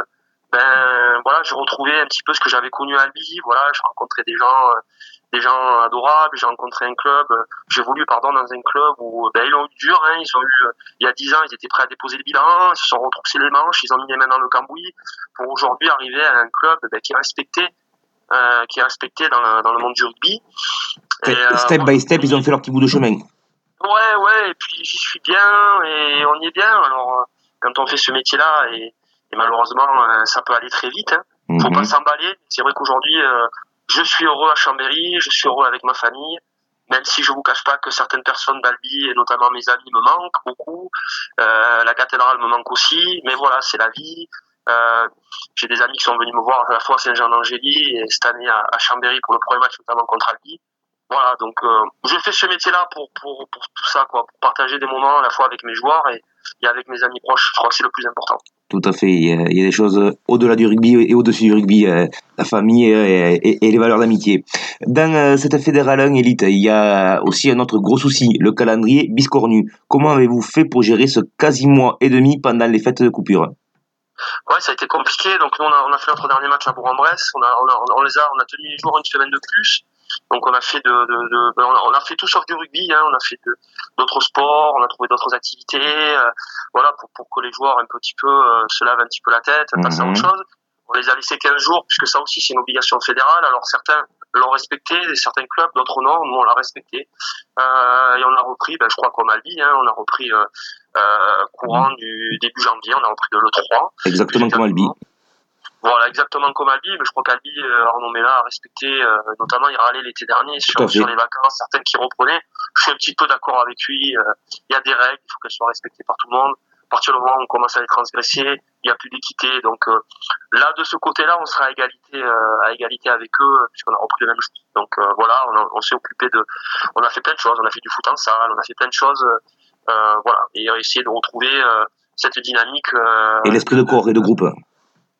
Ben voilà, j'ai retrouvé un petit peu ce que j'avais connu à Albi. Voilà, j'ai rencontré des gens, euh, des gens adorables. J'ai rencontré un club. Euh, j'ai voulu, pardon, dans un club où ben ils l'ont eu dur. Hein, ils ont eu, euh, il y a dix ans, ils étaient prêts à déposer le bilan. Ils se sont retroussés les manches. Ils ont mis les mains dans le cambouis pour aujourd'hui arriver à un club ben, qui est respecté, euh, qui est respecté dans le, dans le monde du rugby. Et, euh, step by step, ils ont fait leur petit bout de chemin. Ouais, ouais. Et puis j'y suis bien et on y est bien. Alors quand on fait ce métier-là et Et malheureusement, euh, ça peut aller très vite. Hein. Faut mm-hmm. pas s'emballer. C'est vrai qu'aujourd'hui, euh, je suis heureux à Chambéry, je suis heureux avec ma famille, même si je vous cache pas que certaines personnes d'Albi, et notamment mes amis, me manquent beaucoup. Euh, la cathédrale me manque aussi. Mais voilà, c'est la vie. Euh, j'ai des amis qui sont venus me voir à la fois à Saint-Jean-d'Angély et cette année à, à Chambéry pour le premier match, notamment contre Albi. Voilà, donc euh, je fais ce métier-là pour, pour, pour tout ça, quoi, pour partager des moments à la fois avec mes joueurs et, et avec mes amis proches. Je crois que c'est le plus important. Tout à fait, il y a, il y a des choses au-delà du rugby et au-dessus du rugby, euh, la famille et, et, et les valeurs d'amitié. Dans euh, cette Fédéral un élite, il y a aussi un autre gros souci, le calendrier biscornu. Comment avez-vous fait pour gérer ce quasi mois et demi pendant les fêtes de coupure ? Ouais, ça a été compliqué. Donc nous, on a, on a fait notre dernier match à Bourg-en-Bresse. On a, on a, on les a, on a tenu les joueurs une semaine de plus. Donc on a fait de, de, de on, a, on a fait tout sauf du rugby, hein. On a fait de, d'autres sports, on a trouvé d'autres activités, euh, voilà pour, pour que les joueurs un petit peu euh, se lavent un petit peu la tête, mm-hmm. passent à autre chose. On les a laissés quinze jours puisque ça aussi c'est une obligation fédérale. Alors certains l'ont respecté, certains clubs, d'autres non. Nous on l'a respecté euh, et on a repris, ben, je crois comme Albi, hein, on a repris euh, euh, courant mm-hmm. du début janvier, on a repris de le trois. Exactement comme Albi. Voilà, exactement comme Albi, mais je crois qu'Albi, euh, Arnaud Mella a respecté, euh, notamment il râlait l'été dernier sur, sur les vacances, certaines qui reprenaient. Je suis un petit peu d'accord avec lui, euh, il y a des règles, il faut qu'elles soient respectées par tout le monde. À partir du moment où on commence à les transgresser, il n'y a plus d'équité. Donc euh, là, de ce côté-là, on sera à égalité, euh, à égalité avec eux, puisqu'on a repris les mêmes choses. Donc euh, voilà, on, a, on s'est occupé de... On a fait plein de choses, on a fait du foot en salle, on a fait plein de choses, euh, voilà, et essayer de retrouver euh, cette dynamique... Euh, et l'esprit de corps et de groupe. Comment ?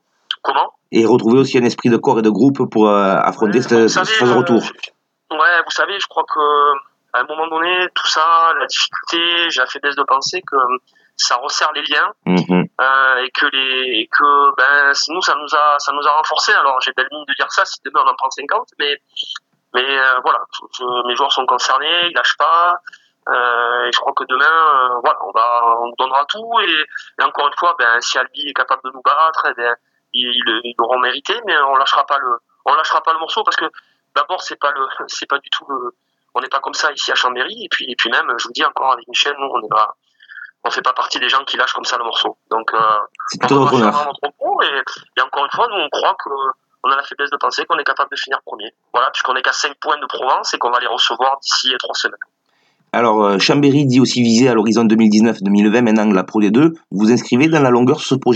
Et retrouver aussi un esprit de corps et de groupe pour euh, affronter ouais, ce, ce retour. Euh, ouais, vous savez, je crois que à un moment donné, tout ça, la difficulté, j'ai la faiblesse de penser que ça resserre les liens mm-hmm. euh, et que les et que ben nous ça nous a ça nous a renforcés. Alors j'ai belle ligne de dire ça, si demain on en prend cinquante, mais mais euh, voilà, je, mes joueurs sont concernés, ils lâchent pas. Euh, et je crois que demain, euh, voilà, on va on donnera tout et, et encore une fois, ben si Albi est capable de nous battre, eh ben ils, ils l'auront mérité, mais on lâchera pas le, on lâchera pas le morceau parce que d'abord c'est pas le, c'est pas du tout le, on n'est pas comme ça ici à Chambéry et puis et puis même, je vous dis encore avec Michel, nous on est pas, on fait pas partie des gens qui lâchent comme ça le morceau. Donc euh, c'est plutôt on va faire notre propos et, et encore une fois, nous on croit que on a la faiblesse de penser qu'on est capable de finir premier. Voilà, puisqu'on est qu'à cinq points de Provence et qu'on va les recevoir d'ici trois semaines. Alors, euh, Chambéry dit aussi viser à l'horizon deux mille dix-neuf deux mille vingt, maintenant la Pro D deux. Vous vous inscrivez dans la longueur sur ce projet ?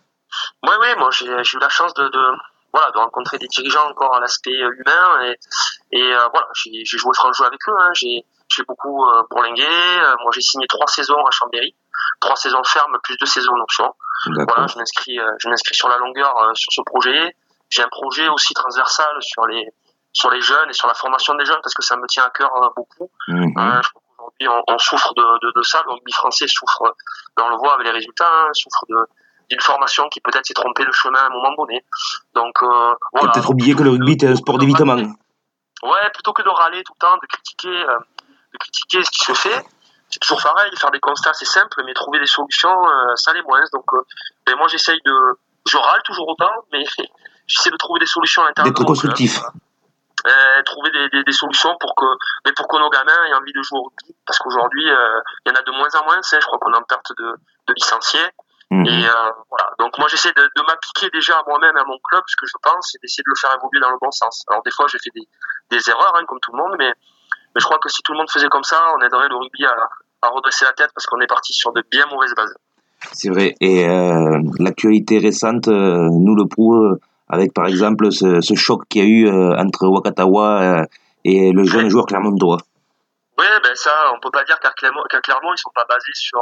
Oui, oui, moi j'ai, j'ai eu la chance de, de, voilà, de rencontrer des dirigeants encore à l'aspect humain et, et euh, voilà, j'ai, j'ai joué franc jeu avec eux, hein, j'ai, j'ai beaucoup euh, bourlingué, euh, moi j'ai signé trois saisons à Chambéry, trois saisons fermes plus deux saisons en option. Voilà, je m'inscris, euh, je m'inscris sur la longueur euh, sur ce projet. J'ai un projet aussi transversal sur les sur les jeunes et sur la formation des jeunes parce que ça me tient à cœur euh, beaucoup. Mm-hmm. Euh, je crois qu'aujourd'hui on, on souffre de, de, de ça, le rugby français souffre, ben, on le voit avec les résultats, hein, souffre de d'une formation qui peut-être s'est trompée le chemin à un moment donné. Donc euh, voilà. Peut-être oublier que le rugby est un sport d'évitement. Ouais, plutôt que de râler tout le temps, de critiquer, euh, de critiquer ce qui se fait, c'est toujours pareil. Faire des constats c'est simple, mais trouver des solutions, euh, ça l'est moins. Donc, euh, ben moi j'essaye de, je râle toujours autant, mais j'essaie de trouver des solutions à l'intérieur. D'être constructif. euh, trouver des, des, des solutions pour que, mais pour que nos gamins aient envie de jouer au rugby, parce qu'aujourd'hui, euh, il y en a de moins en moins, c'est, je crois qu'on est en perte de, de licenciés. Mmh. Et euh, voilà. Donc moi j'essaie de, de m'appliquer déjà à moi-même, à mon club, ce que je pense, et d'essayer de le faire évoluer dans le bon sens. Alors des fois j'ai fait des, des erreurs, hein, comme tout le monde, mais, mais je crois que si tout le monde faisait comme ça, on aiderait le rugby à, à redresser la tête, parce qu'on est parti sur de bien mauvaises bases. C'est vrai. Et euh, l'actualité récente euh, nous le prouve, avec par exemple ce, ce choc qu'il y a eu euh, entre Wakatawa euh, et le jeune ouais. joueur clermontois. Oui, ben ça, on peut pas dire qu'à Clermont, qu'à Clermont ils sont pas basés sur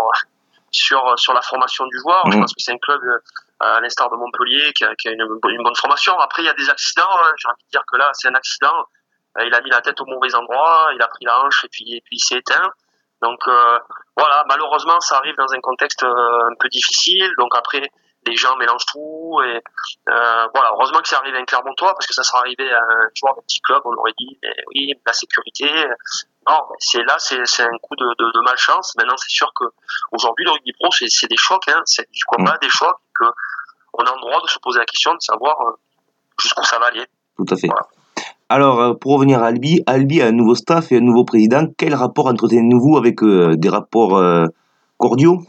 sur sur la formation du joueur. Mmh. Je pense que c'est un club, euh, à l'instar de Montpellier, qui a, qui a une, une bonne formation. Après, il y a des accidents. Hein. J'ai envie de dire que là, c'est un accident. Euh, il a mis la tête au mauvais endroit, il a pris la hanche et puis et puis il s'est éteint. Donc euh, voilà, malheureusement, ça arrive dans un contexte euh, un peu difficile. Donc après, les gens mélangent tout et euh, voilà. Heureusement que c'est arrivé à un Clermontois, parce que ça serait arrivé à un joueur d'un petit club, on aurait dit mais oui, la sécurité. Non, c'est là, c'est, c'est un coup de, de, de malchance. Maintenant, c'est sûr que aujourd'hui, le rugby pro, c'est, c'est des chocs, hein, c'est du combat, des chocs, que on a le droit de se poser la question de savoir euh, jusqu'où ça va aller. Tout à fait. Voilà. Alors, pour revenir à Albi, Albi a un nouveau staff et un nouveau président. Quel rapport entretenez-vous avec euh, des rapports euh, cordiaux?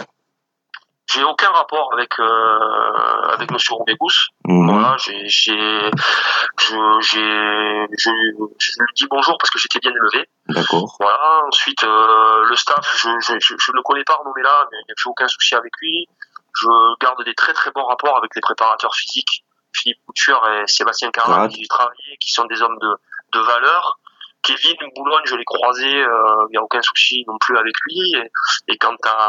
J'ai aucun rapport avec euh, avec Monsieur Roubégous. Mmh. Voilà, j'ai j'ai je j'ai je, je lui dis bonjour parce que j'étais bien élevé. D'accord. Voilà. Ensuite, euh, le staff, je je je, je ne le connais pas renommé là, mais j'ai aucun souci avec lui. Je garde des très très bons rapports avec les préparateurs physiques, Philippe Couture et Sébastien Carrat, qui travaillent, qui sont des hommes de de valeur. Kevin Boulogne, je l'ai croisé, il euh, n'y a aucun souci non plus avec lui. Et, et quant à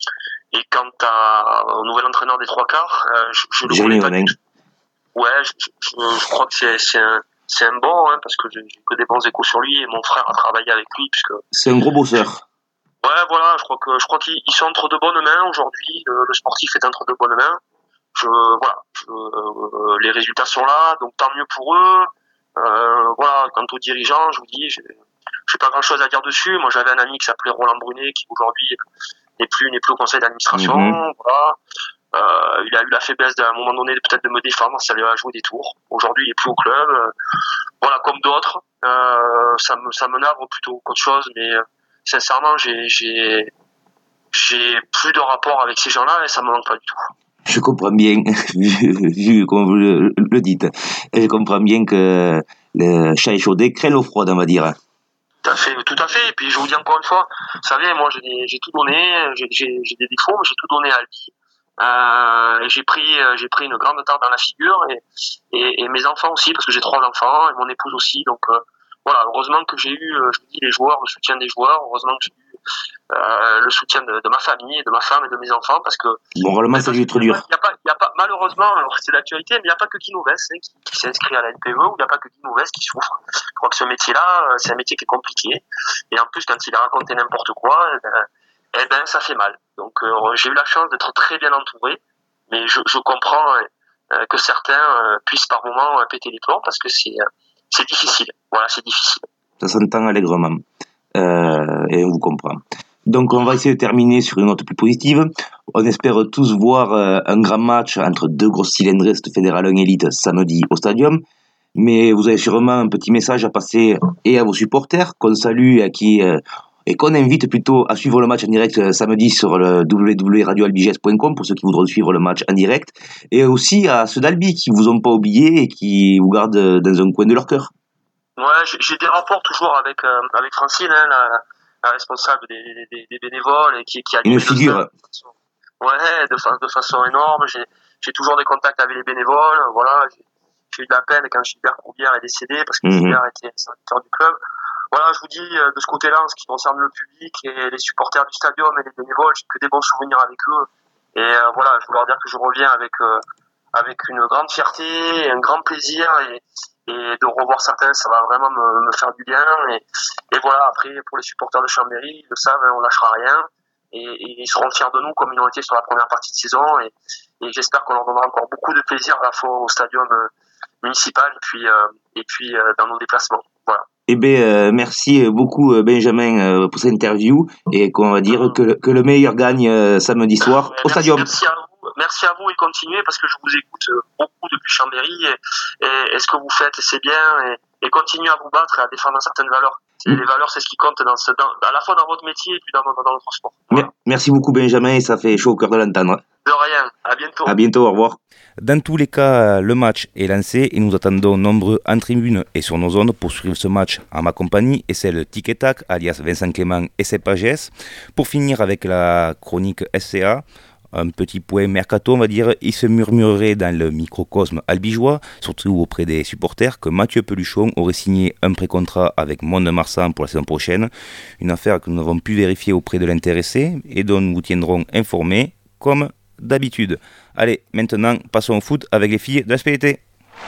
et quant à au nouvel entraîneur des trois quarts, euh, je, je le connais pas du tout. Ouais, je, je, je crois que c'est c'est un c'est un bon, hein, parce que j'ai que des bons échos sur lui et mon frère a travaillé avec lui puisque. C'est un gros bosseur. Ouais, voilà, je crois que je crois qu'ils sont entre de bonnes mains aujourd'hui. Le, le sportif est entre de bonnes mains. Je voilà, je, euh, les résultats sont là, donc tant mieux pour eux. Euh, voilà, quant aux dirigeants, je vous dis, j'ai, j'ai pas grand chose à dire dessus. Moi, j'avais un ami qui s'appelait Roland Brunet, qui aujourd'hui n'est plus, n'est plus au conseil d'administration. Mm-hmm. Voilà. Euh, il a eu la faiblesse d'un moment donné, peut-être de me défendre, ça lui a joué des tours. Aujourd'hui, il est plus au club. Euh, voilà, comme d'autres. Euh, ça me, ça me navre plutôt qu'autre chose, mais euh, sincèrement, j'ai, j'ai, j'ai plus de rapport avec ces gens-là et ça me manque pas du tout. Je comprends bien, vu, vu comme vous le, le dites, je comprends bien que le chat échaudé craint l'eau froide, on va dire. Tout à fait, tout à fait. Et puis je vous dis encore une fois, vous savez, moi j'ai, j'ai tout donné, j'ai, j'ai, j'ai des défauts, mais j'ai tout donné à Albi. Euh, j'ai pris, j'ai pris une grande tarte dans la figure et, et, et mes enfants aussi, parce que j'ai trois enfants et mon épouse aussi. Donc euh, voilà, heureusement que j'ai eu, je vous dis, les joueurs, le soutien des joueurs. Heureusement que j'ai eu Euh, le soutien de, de ma famille, de ma femme et de mes enfants, parce que moralement c'est juste trop dur. Il y a pas, il y a pas, malheureusement, alors c'est l'actualité, mais il n'y a pas que Guy Nouvès hein, qui, qui s'est inscrit à la N P E, ou il n'y a pas que Guy Nouvès qui souffre. Je crois que ce métier-là, c'est un métier qui est compliqué, et en plus quand il a raconté n'importe quoi, eh ben, eh ben ça fait mal. Donc euh, j'ai eu la chance d'être très bien entouré, mais je, je comprends euh, que certains euh, puissent par moments euh, péter les plombs parce que c'est, euh, c'est difficile. Voilà, c'est difficile. Ça s'entend allègrement, euh, et on vous comprend. Donc on va essayer de terminer sur une note plus positive. On espère tous voir euh, un grand match entre deux grosses cylindristes Fédéral un Élite samedi au Stadium. Mais vous avez sûrement un petit message à passer et à vos supporters qu'on salue et, à qui, euh, et qu'on invite plutôt à suivre le match en direct euh, samedi sur le w w w point radio albiges point com pour ceux qui voudront suivre le match en direct. Et aussi à ceux d'Albi qui vous ont pas oublié et qui vous gardent dans un coin de leur cœur. Ouais, j'ai, j'ai des rapports toujours avec, euh, avec Francine, hein, la, la responsable des, des, des bénévoles et qui, qui a une figure. De façon, ouais, de, fa- de façon énorme. J'ai, j'ai toujours des contacts avec les bénévoles. Voilà, j'ai, j'ai eu de la peine quand Gilbert Coubière est décédé parce que mm-hmm. Gilbert était sénateur du club. Voilà, je vous dis de ce côté-là, en ce qui concerne le public et les supporters du stadium et les bénévoles, j'ai que des bons souvenirs avec eux. Et euh, voilà, je veux leur dire que je reviens avec euh, avec une grande fierté, et un grand plaisir et et de revoir certains, ça va vraiment me, me faire du bien. Et, et voilà, après, pour les supporters de Chambéry, ils le savent, on lâchera rien. Et, et ils seront fiers de nous comme ils l'ont été sur la première partie de saison. Et, et j'espère qu'on leur donnera encore beaucoup de plaisir à la fois au stadium municipal et puis, euh, et puis euh, dans nos déplacements. Voilà. Eh bien, euh, merci beaucoup Benjamin euh, pour cette interview et qu'on va dire mmh. que, le, que le meilleur gagne euh, samedi soir ouais, au merci, stadium. Merci à vous, merci à vous et continuez parce que je vous écoute beaucoup depuis Chambéry et, et, et ce que vous faites, c'est bien et, et continuez à vous battre et à défendre certaines valeurs. Et les valeurs, c'est ce qui compte dans ce, dans, à la fois dans votre métier et puis dans, dans, dans notre sport. Voilà. Merci beaucoup Benjamin, et ça fait chaud au cœur de l'entendre. De rien, à bientôt. À bientôt, au revoir. Dans tous les cas, le match est lancé et nous attendons nombreux en tribune et sur nos zones pour suivre ce match en ma compagnie et celle Tic et Tac, alias Vincent Clément et Sepp Pagès. Pour finir avec la chronique S C A, un petit point mercato, on va dire, il se murmurerait dans le microcosme albigeois, surtout auprès des supporters, que Mathieu Peluchon aurait signé un pré-contrat avec Mont-de-Marsan pour la saison prochaine, une affaire que nous avons pu vérifier auprès de l'intéressé et dont nous vous tiendrons informés, comme d'habitude. Allez, maintenant, passons au foot avec les filles de la S P L T.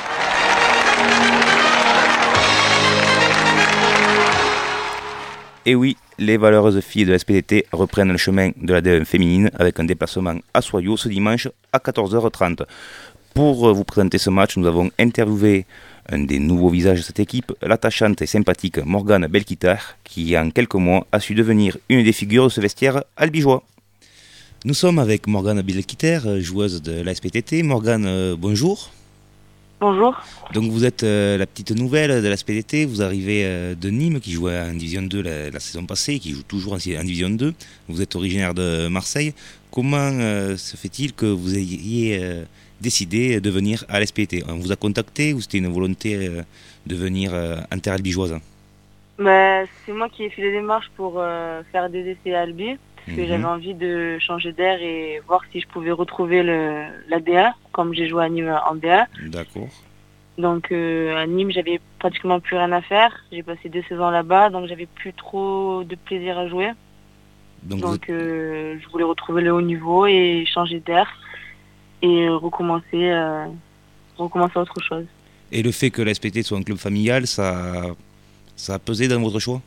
Et oui, les valeureuses filles de la S P L T reprennent le chemin de la D un féminine avec un déplacement à Soyaux ce dimanche à quatorze heures trente. Pour vous présenter ce match, nous avons interviewé un des nouveaux visages de cette équipe, l'attachante et sympathique Morgane Belkiter, qui en quelques mois a su devenir une des figures de ce vestiaire albigeois. Nous sommes avec Morgane Belkiter, joueuse de la S P T T. Morgane, euh, bonjour. Bonjour. Donc vous êtes euh, la petite nouvelle de la S P T T, vous arrivez euh, de Nîmes qui jouait en Division deux la, la saison passée, qui joue toujours en, en Division deux. Vous êtes originaire de Marseille. Comment euh, se fait-il que vous ayez euh, décidé de venir à la S P T T? On vous a contacté ou c'était une volonté euh, de venir euh, en terre albigeoise? bah, C'est moi qui ai fait les démarches pour euh, faire des essais à Albi, parce que mmh. j'avais envie de changer d'air et voir si je pouvais retrouver le, la D un, comme j'ai joué à Nîmes en D un. D'accord. Donc euh, à Nîmes, j'avais pratiquement plus rien à faire. J'ai passé deux saisons là-bas, donc j'avais plus trop de plaisir à jouer. Donc, donc êtes... euh, je voulais retrouver le haut niveau et changer d'air et recommencer, euh, recommencer autre chose. Et le fait que la S P T soit un club familial, ça, ça a pesé dans votre choix?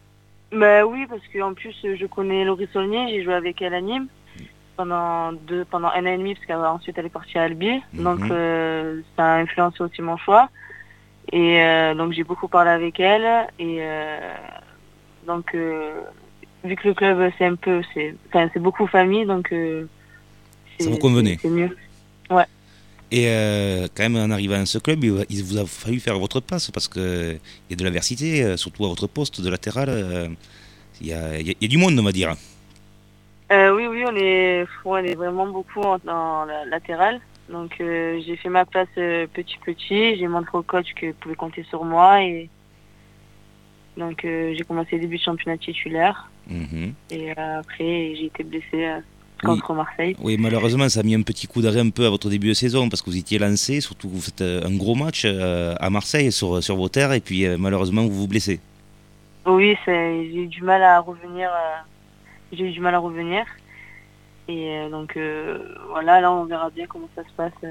Bah oui, parce qu'en plus, je connais Laurie Saulnier, j'ai joué avec elle à Nîmes pendant, deux, pendant un an et demi, parce qu'ensuite elle est partie à Albi. Mm-hmm. Donc euh, ça a influencé aussi mon choix. Et euh, donc j'ai beaucoup parlé avec elle. Et euh, donc, euh, vu que le club, c'est un peu, c'est, enfin, c'est beaucoup famille, donc euh, c'est, ça vous convenait? C'est, c'est mieux. Ouais. Et euh, quand même, en arrivant à ce club, il vous a fallu faire votre place parce qu'il y a de l'aversité, surtout à votre poste de latéral. Euh, il, y a, il y a du monde, on va dire. Euh, oui, oui, on est, on est vraiment beaucoup en, en latéral. Donc euh, j'ai fait ma place euh, petit petit. J'ai montré au coach qu'il pouvait compter sur moi. Et donc euh, j'ai commencé le début de championnat titulaire. Mm-hmm. Et euh, après, j'ai été blessée. Euh, contre oui. Marseille. Oui, malheureusement, ça a mis un petit coup d'arrêt un peu à votre début de saison parce que vous étiez lancé, surtout que vous faites un gros match à Marseille sur, sur vos terres et puis malheureusement vous vous blessez. Oui, c'est, j'ai eu du mal à revenir. Euh, j'ai eu du mal à revenir. Et euh, donc euh, voilà, là on verra bien comment ça se passe euh,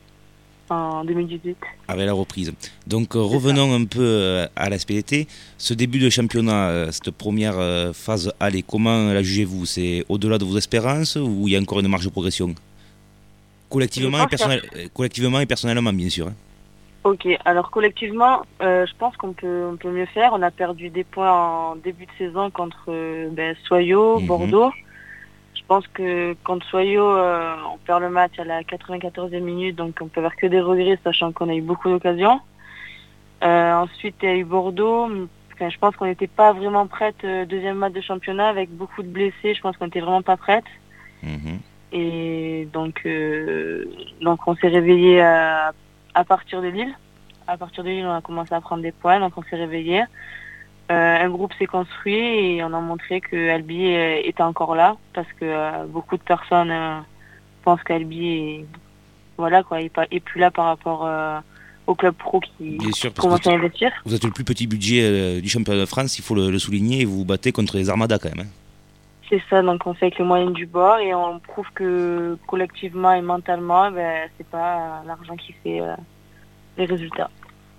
en deux mille dix-huit. Avec la reprise. Donc euh, revenons un peu euh, à la S P L T. Ce début de championnat, euh, cette première euh, phase allez, comment la jugez-vous? C'est au-delà de vos espérances ou il y a encore une marge de progression? Collectivement et, personnel, que... collectivement et personnellement, bien sûr. Hein. Ok, alors collectivement, euh, je pense qu'on peut, on peut mieux faire. On a perdu des points en début de saison contre euh, ben, Soyaux, mm-hmm. Bordeaux. Je pense que contre Soyaux, euh, on perd le match à la quatre-vingt-quatorzième minute, donc on peut avoir que des regrets, sachant qu'on a eu beaucoup d'occasions. Euh, ensuite, il y a eu Bordeaux. Enfin, je pense qu'on n'était pas vraiment prête. Euh, deuxième match de championnat avec beaucoup de blessés. Je pense qu'on n'était vraiment pas prête. Mm-hmm. Et donc, euh, donc on s'est réveillé à, à partir de Lille. À partir de Lille, on a commencé à prendre des points, donc on s'est réveillé. Euh, un groupe s'est construit et on a montré que Albi était encore là parce que euh, beaucoup de personnes euh, pensent qu'Albi est, voilà, quoi, est, pas, est plus là par rapport euh, au club pro qui commence à investir. Vous êtes le plus petit budget euh, du championnat de France, il faut le, le souligner, et vous vous battez contre les Armadas quand même. Hein. C'est ça, donc on fait avec les moyens du bord et on prouve que collectivement et mentalement, ben, c'est pas l'argent qui fait euh, les résultats.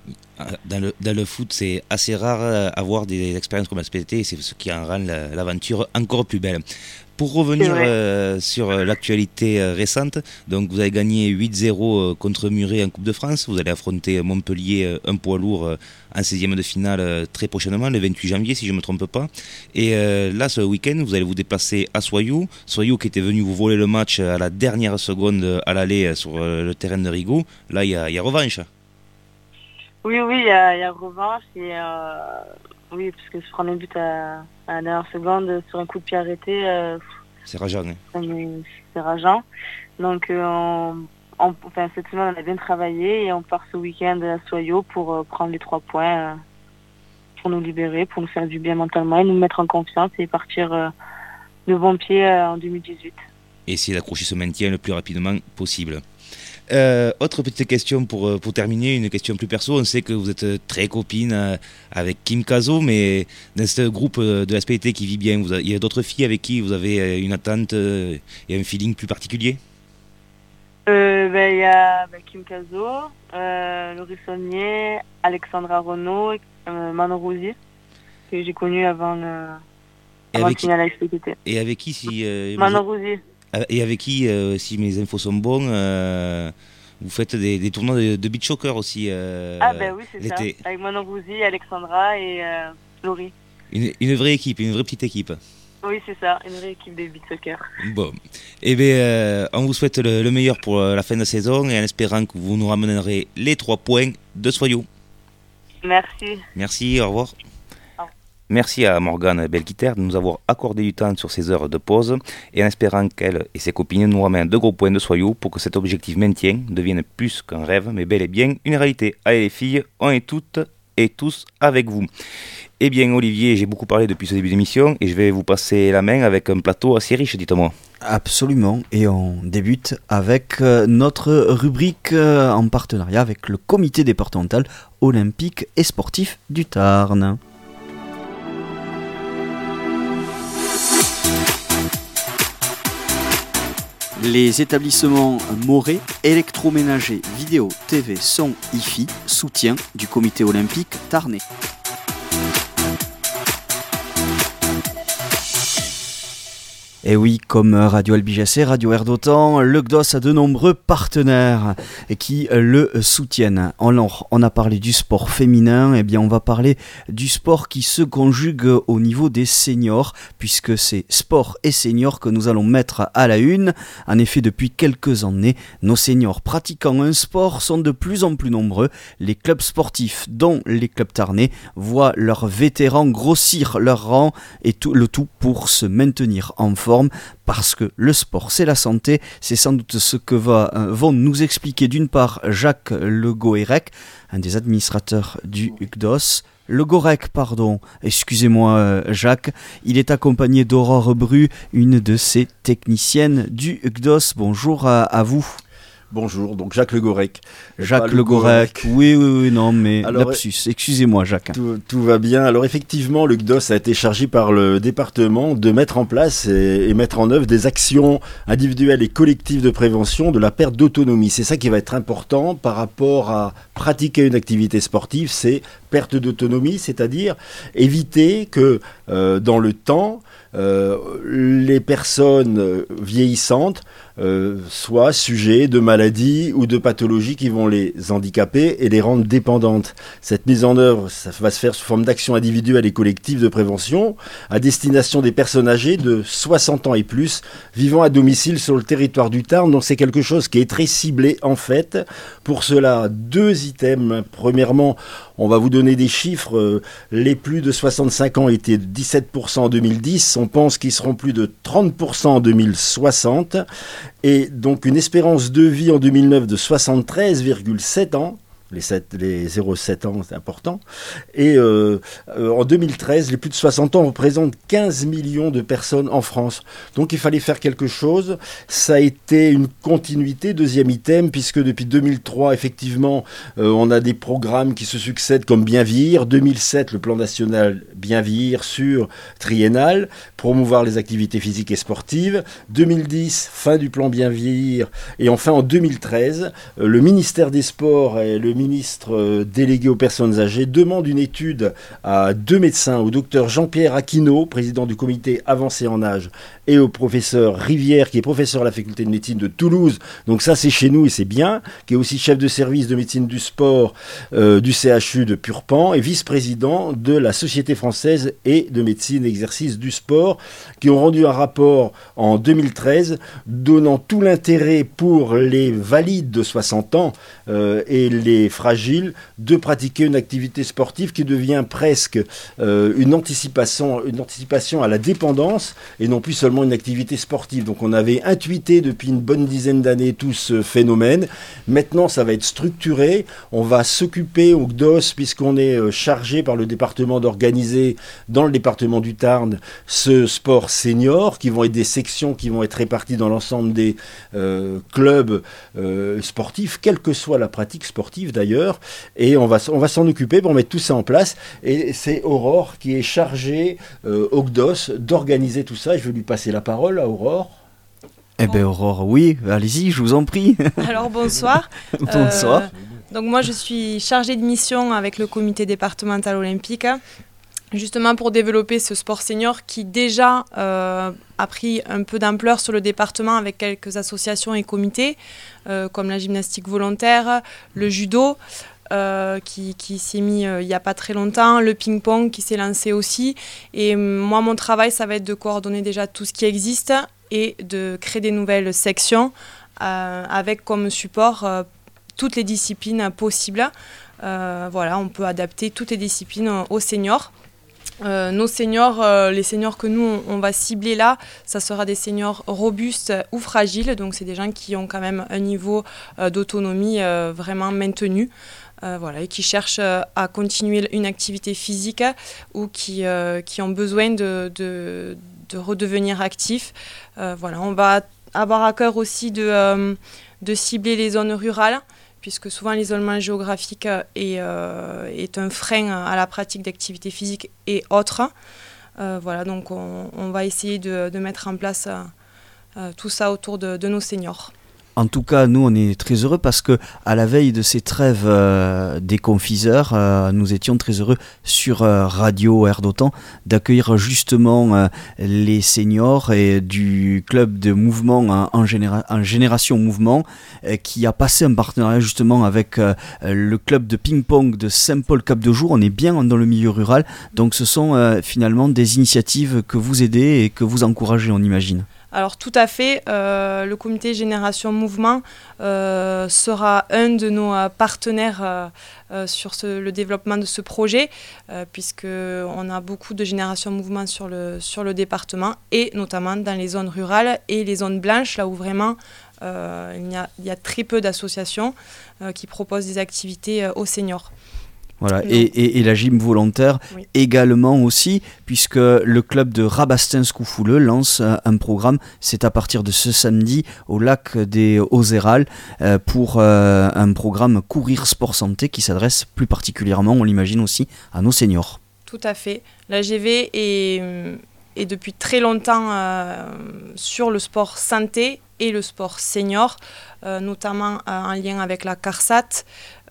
Dans le, dans le foot, c'est assez rare avoir des expériences comme la S P T et c'est ce qui en rend la, l'aventure encore plus belle. Pour revenir euh, sur l'actualité euh, récente, donc vous avez gagné huit zéro contre Muret en Coupe de France. Vous allez affronter Montpellier, euh, un poids lourd, euh, en seizième de finale euh, très prochainement, le vingt-huit janvier si je ne me trompe pas. Et euh, là, ce week-end, vous allez vous déplacer à Soyaux. Soyaux qui était venu vous voler le match à la dernière seconde à l'aller sur euh, le terrain de Rigaud. Là, il y a, y a revanche. Oui, oui, il y a, y a revanche. Et, euh, oui, parce que se prendre un but à, à la dernière seconde sur un coup de pied arrêté, euh, c'est rageant. Hein. C'est rageant. Donc, euh, on, on, enfin, cette semaine, on a bien travaillé et on part ce week-end à Soyaux pour euh, prendre les trois points, euh, pour nous libérer, pour nous faire du bien mentalement et nous mettre en confiance et partir euh, de bon pied euh, en deux mille dix-huit. Et essayer d'accrocher ce maintien le plus rapidement possible. Euh, autre petite question pour, pour terminer, une question plus perso. On sait que vous êtes très copine avec Kim Cazo, mais dans ce groupe de la S P T qui vit bien, vous avez, il y a d'autres filles avec qui vous avez une attente et un feeling plus particulier? euh, ben, Il y a ben, Kim Cazo, euh, Laurie Saunier, Alexandra Renaud, euh, Manon Rosy, que j'ai connu avant, euh, avant de signer à la S P T. Et avec qui si, euh, Manon Rosy. Et avec qui, euh, si mes infos sont bonnes, euh, vous faites des, des tournois de, de beach soccer aussi euh, Ah ben oui, c'est l'été. Ça. Avec Manon Rouzy, Alexandra et euh, Laurie. Une, une vraie équipe, une vraie petite équipe. Oui, c'est ça, une vraie équipe de beach soccer. Bon. Eh bien, euh, on vous souhaite le, le meilleur pour la fin de saison et en espérant que vous nous ramènerez les trois points de Soyaux. Merci. Merci, au revoir. Merci à Morgane Belquiter de nous avoir accordé du temps sur ces heures de pause et en espérant qu'elle et ses copines nous ramènent de gros points de Soyaux pour que cet objectif maintien devienne plus qu'un rêve mais bel et bien une réalité. Allez les filles, on est toutes et tous avec vous. Eh bien Olivier, j'ai beaucoup parlé depuis ce début d'émission et je vais vous passer la main avec un plateau assez riche, dites-moi. Absolument, et on débute avec notre rubrique en partenariat avec le comité départemental olympique et sportif du Tarn. Les établissements Moret, électroménager, vidéo, T V, son, I F I, soutien du comité olympique tarnais. Et oui, comme Radio Albiges et Radio Air d'Otan, le G D O S a de nombreux partenaires qui le soutiennent. Alors, on a parlé du sport féminin, et bien on va parler du sport qui se conjugue au niveau des seniors, puisque c'est sport et seniors que nous allons mettre à la une. En effet, depuis quelques années, nos seniors pratiquant un sport sont de plus en plus nombreux. Les clubs sportifs, dont les clubs tarnais, voient leurs vétérans grossir leur rang, et tout, le tout pour se maintenir en forme. Parce que le sport c'est la santé, c'est sans doute ce que va, euh, vont nous expliquer d'une part Jacques Le Goérec, un des administrateurs du U G D O S. Le Gorec, pardon, excusez-moi euh, Jacques, il est accompagné d'Aurore Bru, une de ses techniciennes du U G D O S. Bonjour à, à vous. Bonjour, donc Jacques Le Goérec. Jacques Le Goérec, oui, oui, oui, non, mais alors, lapsus, excusez-moi Jacques. Tout, tout va bien. Alors effectivement, le U G D O S a été chargé par le département de mettre en place et, et mettre en œuvre des actions individuelles et collectives de prévention de la perte d'autonomie. C'est ça qui va être important par rapport à pratiquer une activité sportive, c'est perte d'autonomie, c'est-à-dire éviter que euh, dans le temps, euh, les personnes vieillissantes Euh, soit sujet de maladies ou de pathologies qui vont les handicaper et les rendre dépendantes. Cette mise en œuvre, ça va se faire sous forme d'actions individuelles et collectives de prévention à destination des personnes âgées de soixante ans et plus vivant à domicile sur le territoire du Tarn. Donc c'est quelque chose qui est très ciblé en fait. Pour cela, deux items. Premièrement, on va vous donner des chiffres. Les plus de soixante-cinq ans étaient de dix-sept pour cent en deux mille dix. On pense qu'ils seront plus de trente pour cent en deux mille soixante. Et donc une espérance de vie en deux mille neuf de soixante-treize virgule sept ans. Les, sept, les zéro virgule sept ans, c'est important. Et euh, euh, en deux mille treize, les plus de soixante ans représentent quinze millions de personnes en France. Donc il fallait faire quelque chose. Ça a été une continuité, deuxième item, puisque depuis deux mille trois, effectivement, euh, on a des programmes qui se succèdent comme Bien Vieillir. deux mille sept, le plan national Bien Vieillir sur triennal, promouvoir les activités physiques et sportives. deux mille dix, fin du plan Bien Vieillir. Et enfin, en deux mille treize, euh, le ministère des Sports et le ministère ministre euh, délégué aux personnes âgées, demande une étude à deux médecins, au docteur Jean-Pierre Aquino, président du comité avancé en âge, et au professeur Rivière, qui est professeur à la faculté de médecine de Toulouse. Donc ça, c'est chez nous et c'est bien. Qui est aussi chef de service de médecine du sport euh, du C H U de Purpan et vice-président de la Société française et de médecine et exercice du sport, qui ont rendu un rapport en deux mille treize donnant tout l'intérêt pour les valides de soixante ans euh, et les fragiles de pratiquer une activité sportive qui devient presque euh, une anticipation, une anticipation à la dépendance et non plus seulement une activité sportive. Donc on avait intuité depuis une bonne dizaine d'années tout ce phénomène. Maintenant, ça va être structuré. On va s'occuper au C D O S, puisqu'on est euh, chargé par le département d'organiser dans le département du Tarn ce sport senior, qui vont être des sections qui vont être réparties dans l'ensemble des euh, clubs euh, sportifs, quelle que soit la pratique sportive d'ailleurs. Et on va, on va s'en occuper pour mettre tout ça en place. Et c'est Aurore qui est chargée euh, au C D O S d'organiser tout ça. Je vais lui passer la parole à Aurore. Eh bien Aurore, oui, allez-y, je vous en prie. Alors bonsoir. Bonsoir. Euh, donc moi je suis chargée de mission avec le comité départemental olympique, justement pour développer ce sport senior qui déjà euh, a pris un peu d'ampleur sur le département avec quelques associations et comités, euh, comme la gymnastique volontaire, le judo, Euh, qui, qui s'est mis euh, il n'y a pas très longtemps, le ping-pong qui s'est lancé aussi. Et euh, moi, mon travail, ça va être de coordonner déjà tout ce qui existe et de créer des nouvelles sections euh, avec comme support euh, toutes les disciplines possibles. Euh, voilà, on peut adapter toutes les disciplines aux seniors. Euh, nos seniors, euh, les seniors que nous on, on va cibler là, ça sera des seniors robustes ou fragiles, donc c'est des gens qui ont quand même un niveau euh, d'autonomie euh, vraiment maintenu. Euh, voilà, et qui cherchent euh, à continuer une activité physique ou qui, euh, qui ont besoin de, de, de redevenir actifs. Euh, voilà, on va avoir à cœur aussi de, euh, de cibler les zones rurales, puisque souvent l'isolement géographique est, euh, est un frein à la pratique d'activités physiques et autres. Euh, voilà, donc on, on va essayer de, de mettre en place euh, tout ça autour de, de nos seniors. En tout cas, nous, on est très heureux parce que à la veille de ces trêves euh, des confiseurs, euh, nous étions très heureux sur euh, Radio Air d'Otan d'accueillir justement euh, les seniors et du club de mouvement en, en, généra- en Génération Mouvement euh, qui a passé un partenariat justement avec euh, le club de ping-pong de Saint-Paul-Cap de Joux. On est bien dans le milieu rural, donc ce sont euh, finalement des initiatives que vous aidez et que vous encouragez, on imagine. Alors tout à fait, euh, le comité Génération Mouvement euh, sera un de nos euh, partenaires euh, euh, sur ce, le développement de ce projet, euh, puisqu'on a beaucoup de Génération Mouvement sur le, sur le département, et notamment dans les zones rurales et les zones blanches, là où vraiment euh, il, y a, il y a très peu d'associations euh, qui proposent des activités euh, aux seniors. Voilà, et, et, et la gym volontaire oui. également aussi, puisque le club de Rabastens-Coufouleux lance un programme, c'est à partir de ce samedi au lac des Ozérales, euh, pour euh, un programme Courir Sport Santé qui s'adresse plus particulièrement, on l'imagine aussi, à nos seniors. Tout à fait. La G V est, est depuis très longtemps euh, sur le sport santé et le sport senior, euh, notamment euh, en lien avec la CARSAT,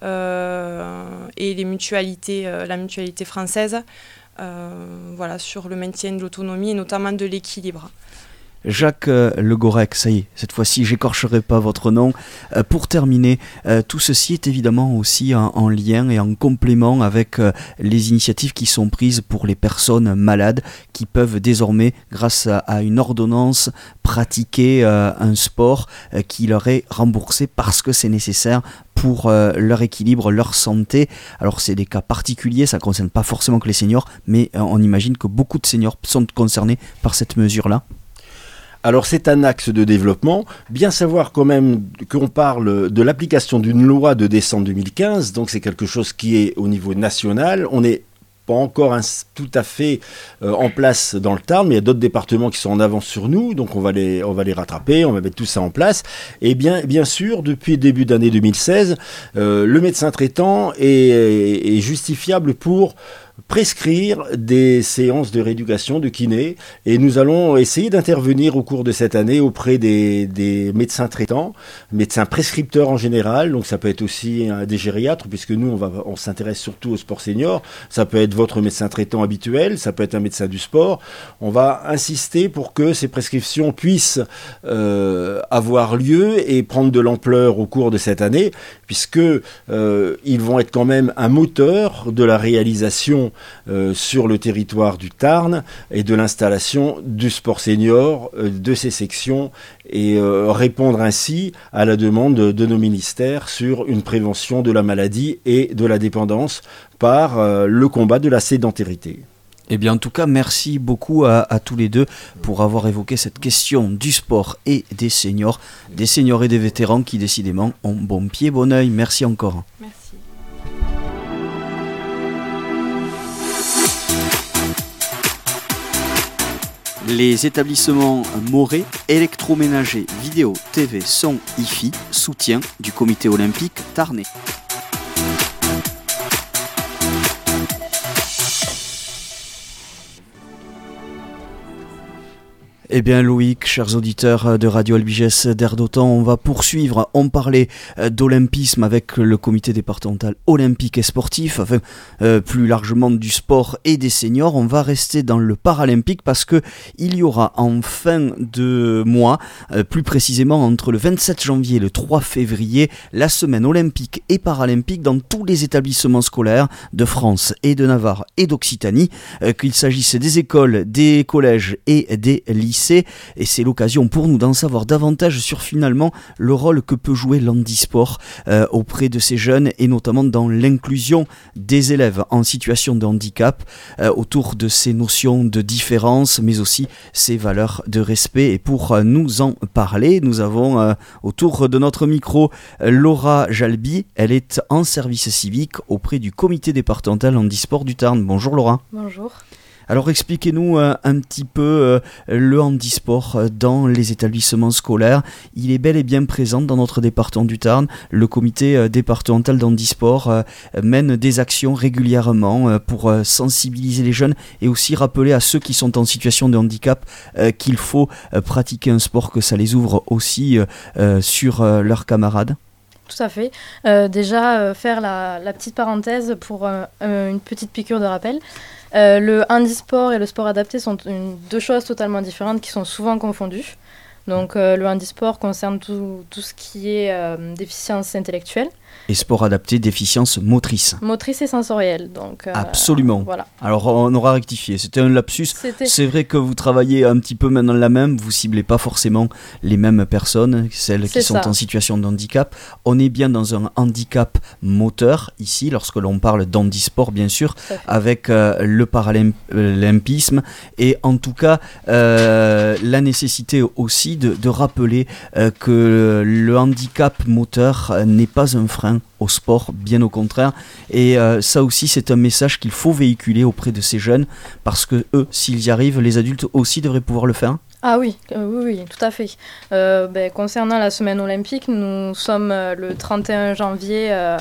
Euh, et les mutualités, euh, la mutualité française, euh, voilà, sur le maintien de l'autonomie et notamment de l'équilibre. Jacques euh, Le Gorec, ça y est, cette fois-ci j'écorcherai pas votre nom. Euh, pour terminer, euh, tout ceci est évidemment aussi en, en lien et en complément avec euh, les initiatives qui sont prises pour les personnes malades qui peuvent désormais, grâce à, à une ordonnance, pratiquer euh, un sport euh, qui leur est remboursé parce que c'est nécessaire pour euh, leur équilibre, leur santé. Alors c'est des cas particuliers, ça ne concerne pas forcément que les seniors, mais euh, on imagine que beaucoup de seniors sont concernés par cette mesure-là. Alors c'est un axe de développement. Bien savoir quand même qu'on parle de l'application d'une loi de décembre deux mille quinze, donc c'est quelque chose qui est au niveau national. On n'est pas encore un, tout à fait euh, en place dans le Tarn, mais il y a d'autres départements qui sont en avance sur nous, donc on va les, on va les rattraper, on va mettre tout ça en place. Et bien, bien sûr, depuis le début d'année deux mille seize, euh, le médecin traitant est, est justifiable pour prescrire des séances de rééducation, de kiné, et nous allons essayer d'intervenir au cours de cette année auprès des, des médecins traitants, médecins prescripteurs en général, donc ça peut être aussi euh, des gériatres, puisque nous on, va, on s'intéresse surtout au sport senior, ça peut être votre médecin traitant habituel, ça peut être un médecin du sport. On va insister pour que ces prescriptions puissent euh, avoir lieu et prendre de l'ampleur au cours de cette année, puisque euh, ils vont être quand même un moteur de la réalisation euh, sur le territoire du Tarn et de l'installation du sport senior, euh, de ces sections, et euh, répondre ainsi à la demande de, de nos ministères sur une prévention de la maladie et de la dépendance par euh, le combat de la sédentarité. Eh bien, en tout cas, merci beaucoup à, à tous les deux pour avoir évoqué cette question du sport et des seniors, des seniors et des vétérans qui, décidément, ont bon pied, bon oeil. Merci encore. Merci. Les établissements Moret, électroménager, vidéo, T V, son, I F I, soutien du comité olympique tarnais. Eh bien Loïc, chers auditeurs de Radio Albigès d'Air d'Autan, on va poursuivre. On parlait d'olympisme avec le comité départemental olympique et sportif, enfin euh, plus largement du sport et des seniors. On va rester dans le paralympique parce que il y aura en fin de mois, euh, plus précisément entre le vingt-sept janvier et le trois février, la semaine olympique et paralympique dans tous les établissements scolaires de France et de Navarre et d'Occitanie, euh, qu'il s'agisse des écoles, des collèges et des lycées. Et c'est l'occasion pour nous d'en savoir davantage sur finalement le rôle que peut jouer l'handisport euh, auprès de ces jeunes et notamment dans l'inclusion des élèves en situation de handicap euh, autour de ces notions de différence mais aussi ces valeurs de respect. Et pour euh, nous en parler, nous avons euh, autour de notre micro euh, Laura Jalby. Elle est en service civique auprès du comité départemental handisport du Tarn. Bonjour Laura. Bonjour. Alors expliquez-nous euh, un petit peu euh, le handisport euh, dans les établissements scolaires. Il est bel et bien présent dans notre département du Tarn. Le comité euh, départemental d'handisport euh, mène des actions régulièrement euh, pour euh, sensibiliser les jeunes et aussi rappeler à ceux qui sont en situation de handicap euh, qu'il faut euh, pratiquer un sport, que ça les ouvre aussi euh, euh, sur euh, leurs camarades. Tout à fait. Euh, déjà, euh, faire la, la petite parenthèse pour euh, une petite piqûre de rappel. Euh, le handisport et le sport adapté sont une, deux choses totalement différentes qui sont souvent confondues. Donc euh, le handisport concerne tout, tout ce qui est euh, déficience intellectuelle. Et sport adapté, déficience motrice. Motrice et sensorielle. Donc, euh, Absolument. Voilà. Alors on aura rectifié, c'était un lapsus. C'était... C'est vrai que vous travaillez un petit peu maintenant la même, vous ciblez pas forcément les mêmes personnes, celles C'est qui sont ça. en situation de handicap. On est bien dans un handicap moteur ici, lorsque l'on parle d'handisport bien sûr, avec euh, le paralympisme et en tout cas euh, la nécessité aussi de, de rappeler euh, que le handicap moteur euh, n'est pas un frein au sport, bien au contraire. Et euh, ça aussi, c'est un message qu'il faut véhiculer auprès de ces jeunes, parce que eux, s'ils y arrivent, les adultes aussi devraient pouvoir le faire. Ah oui, euh, oui, oui, tout à fait. Euh, ben, concernant la semaine olympique, nous sommes euh, le trente et un janvier euh,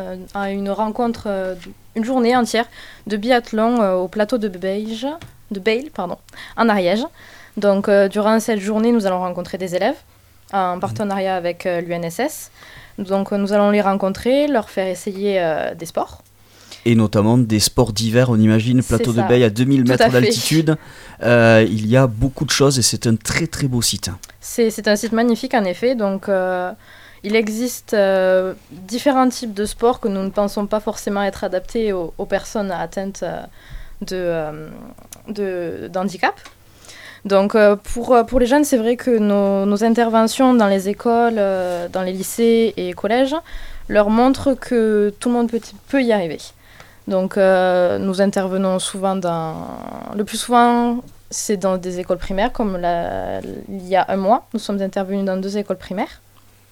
à une rencontre, euh, une journée entière de biathlon euh, au plateau de Beige, de Bayle, pardon, en Ariège. Donc, euh, durant cette journée, nous allons rencontrer des élèves en partenariat avec euh, l'U N S S. Donc, euh, nous allons les rencontrer, leur faire essayer euh, des sports. Et notamment des sports d'hiver, on imagine, plateau de Baye à deux mille mètres d'altitude. Euh, il y a beaucoup de choses et c'est un très très beau site. C'est, c'est un site magnifique en effet. Donc, euh, il existe euh, différents types de sports que nous ne pensons pas forcément être adaptés aux, aux personnes atteintes euh, de, euh, de, d'handicap. Donc euh, pour, pour les jeunes, c'est vrai que nos, nos interventions dans les écoles, euh, dans les lycées et collèges leur montrent que tout le monde peut, peut y arriver. Donc euh, nous intervenons souvent dans... Le plus souvent, c'est dans des écoles primaires, comme la, il y a un mois. Nous sommes intervenus dans deux écoles primaires.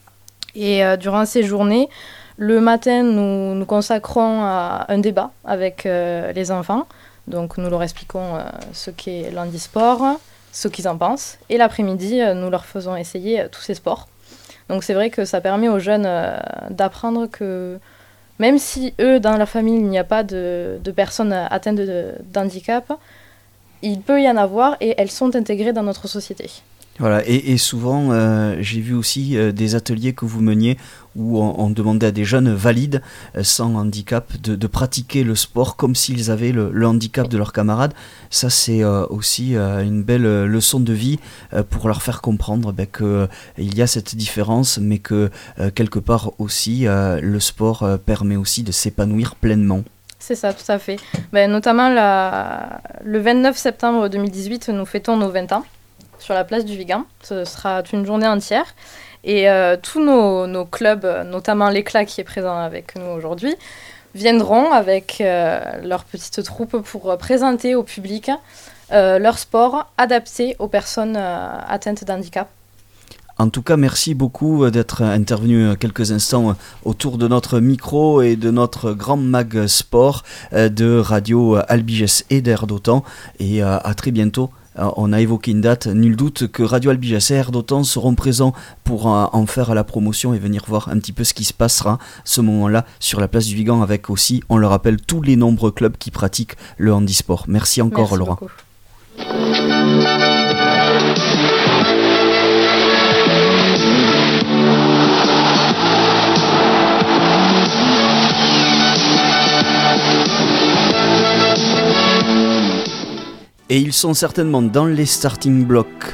Et euh, durant ces journées, le matin, nous nous consacrons à un débat avec euh, les enfants. Donc nous leur expliquons euh, ce qu'est l'handisport, ce qu'ils en pensent. Et l'après-midi, euh, nous leur faisons essayer euh, tous ces sports. Donc c'est vrai que ça permet aux jeunes euh, d'apprendre que même si eux, dans leur famille, il n'y a pas de, de personnes atteintes de, d'handicap, il peut y en avoir et elles sont intégrées dans notre société. Voilà, et, et souvent, euh, j'ai vu aussi euh, des ateliers que vous meniez où on, on demandait à des jeunes valides, euh, sans handicap, de, de pratiquer le sport comme s'ils avaient le, le handicap de leurs camarades. Ça, c'est euh, aussi euh, une belle euh, leçon de vie euh, pour leur faire comprendre ben, qu'il euh, y a cette différence, mais que euh, quelque part aussi, euh, le sport euh, permet aussi de s'épanouir pleinement. C'est ça, tout à fait. Ben, notamment, la... le vingt-neuf septembre deux mille dix-huit, nous fêtons nos vingt ans. Sur la place du Vigan. Ce sera une journée entière. Et euh, tous nos, nos clubs, notamment l'Éclat qui est présent avec nous aujourd'hui, viendront avec euh, leur petite troupe pour présenter au public euh, leur sport adapté aux personnes euh, atteintes d'handicap. En tout cas, merci beaucoup d'être intervenu quelques instants autour de notre micro et de notre grand mag sport de Radio Albiges et d'Air d'Otan. Et à très bientôt. On a évoqué une date, nul doute que Radio Albiges et Air d'Otan seront présents pour en faire la promotion et venir voir un petit peu ce qui se passera ce moment-là sur la place du Vigan avec aussi, on le rappelle, tous les nombreux clubs qui pratiquent le handisport. Merci encore, Merci Laura. Beaucoup. Et ils sont certainement dans les starting blocks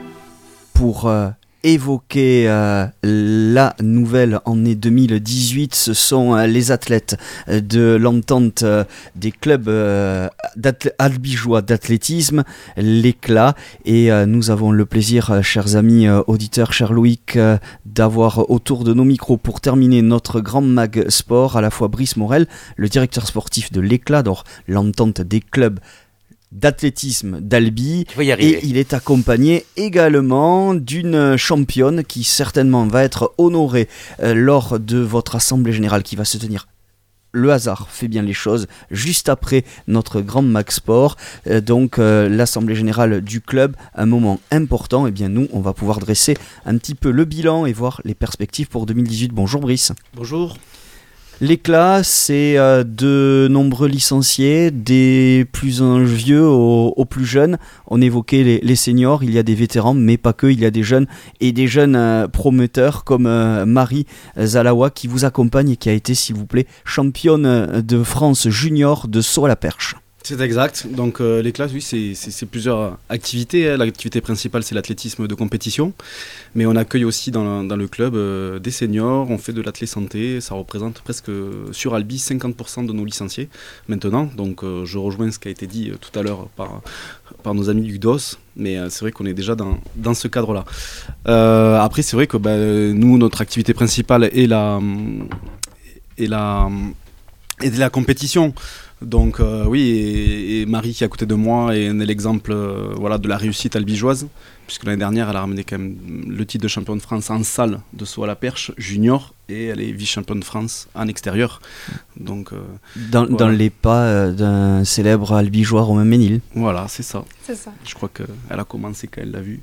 pour euh, évoquer euh, la nouvelle année deux mille dix-huit. Ce sont euh, les athlètes de l'entente euh, des clubs euh, albigeois d'athlétisme, l'Éclat. Et euh, nous avons le plaisir, euh, chers amis euh, auditeurs, cher Loïc, euh, d'avoir autour de nos micros pour terminer notre grand mag sport à la fois Brice Morel, le directeur sportif de l'Éclat, donc l'entente des clubs d'athlétisme d'Albi, et il est accompagné également d'une championne qui certainement va être honorée euh, lors de votre assemblée générale qui va se tenir. Le hasard fait bien les choses juste après notre grand mag sport, euh, donc euh, l'assemblée générale du club, un moment important. Et bien nous on va pouvoir dresser un petit peu le bilan et voir les perspectives pour deux mille dix-huit. Bonjour Brice. Bonjour. L'Éclat, c'est euh, de nombreux licenciés, des plus vieux aux, aux plus jeunes. On évoquait les, les seniors, il y a des vétérans, mais pas que, il y a des jeunes et des jeunes euh, promoteurs comme euh, Marie Zalawa qui vous accompagne et qui a été, s'il vous plaît, championne de France junior de saut à la perche. C'est exact. Donc euh, l'Éclat, oui, c'est, c'est, c'est plusieurs activités. L'activité principale, c'est l'athlétisme de compétition. Mais on accueille aussi dans, dans le club euh, des seniors. On fait de l'athlé santé. Ça représente presque, sur Albi, cinquante pour cent de nos licenciés maintenant. Donc euh, je rejoins ce qui a été dit euh, tout à l'heure par, par nos amis du D O S. Mais euh, c'est vrai qu'on est déjà dans, dans ce cadre-là. Euh, après, c'est vrai que bah, nous, notre activité principale est la, est la, est la compétition. Donc euh, oui, et, et Marie qui est à côté de moi est, est l'exemple euh, voilà, de la réussite albigeoise, puisque l'année dernière elle a ramené quand même le titre de champion de France en salle de saut à la perche junior, et elle est vice-championne de France en extérieur. Donc, euh, dans, voilà. dans les pas euh, d'un célèbre albigeois Romain Ménil. Voilà, c'est ça. C'est ça. Je crois qu'elle a commencé quand elle l'a vu.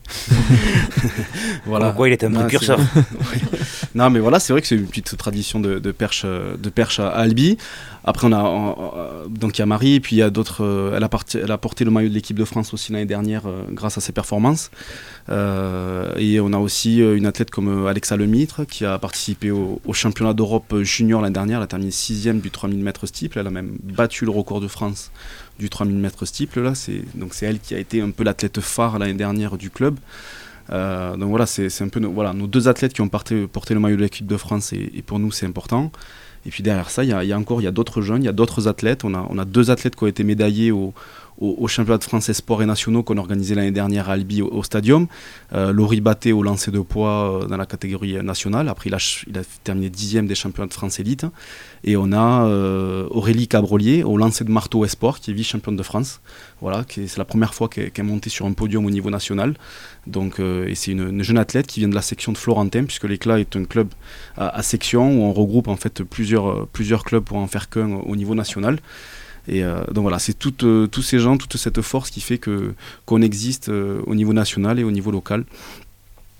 Voilà. Pourquoi il est un précurseur. Oui. Non mais voilà, c'est vrai que c'est une petite tradition de, de, perche, de perche à Albi. Après on a on, donc il y a Marie, et puis il y a d'autres. Euh, elle, a parti, elle a porté le maillot de l'équipe de France aussi l'année dernière euh, grâce à ses performances. Euh, et on a aussi une athlète comme Alexa Lemitre qui a participé au, au championnat d'Europe junior l'année dernière. Elle a terminé sixième du trois mille mètres steeple. Elle a même battu le record de France du trois mille mètres steeple. Là. C'est, donc c'est elle qui a été un peu l'athlète phare l'année dernière du club. Euh, donc voilà, c'est, c'est un peu nos, voilà, nos deux athlètes qui ont porté, porté le maillot de l'équipe de France, et, et pour nous c'est important. Et puis derrière ça, il y a, y a encore y a d'autres jeunes, il y a d'autres athlètes. On a, on a deux athlètes qui ont été médaillés au, au, au championnat de France Espoirs et nationaux qu'on a organisé l'année dernière à Albi au, au Stadium. Euh, Laurie Batté au lancer de poids euh, dans la catégorie nationale. Après, il a, il a terminé dixième des championnats de France élite. Et on a euh, Aurélie Cabrolier au lancer de marteau Espoir, qui est vice-championne de France. Voilà, qui est, c'est la première fois qu'elle, qu'elle est montée sur un podium au niveau national. Donc, euh, et c'est une, une jeune athlète qui vient de la section de Florentin, puisque l'Éclat est un club à, à section où on regroupe en fait plusieurs, plusieurs clubs pour en faire qu'un au niveau national. Et euh, donc voilà, c'est tout, euh, tous ces gens, toute cette force qui fait que, qu'on existe euh, au niveau national et au niveau local.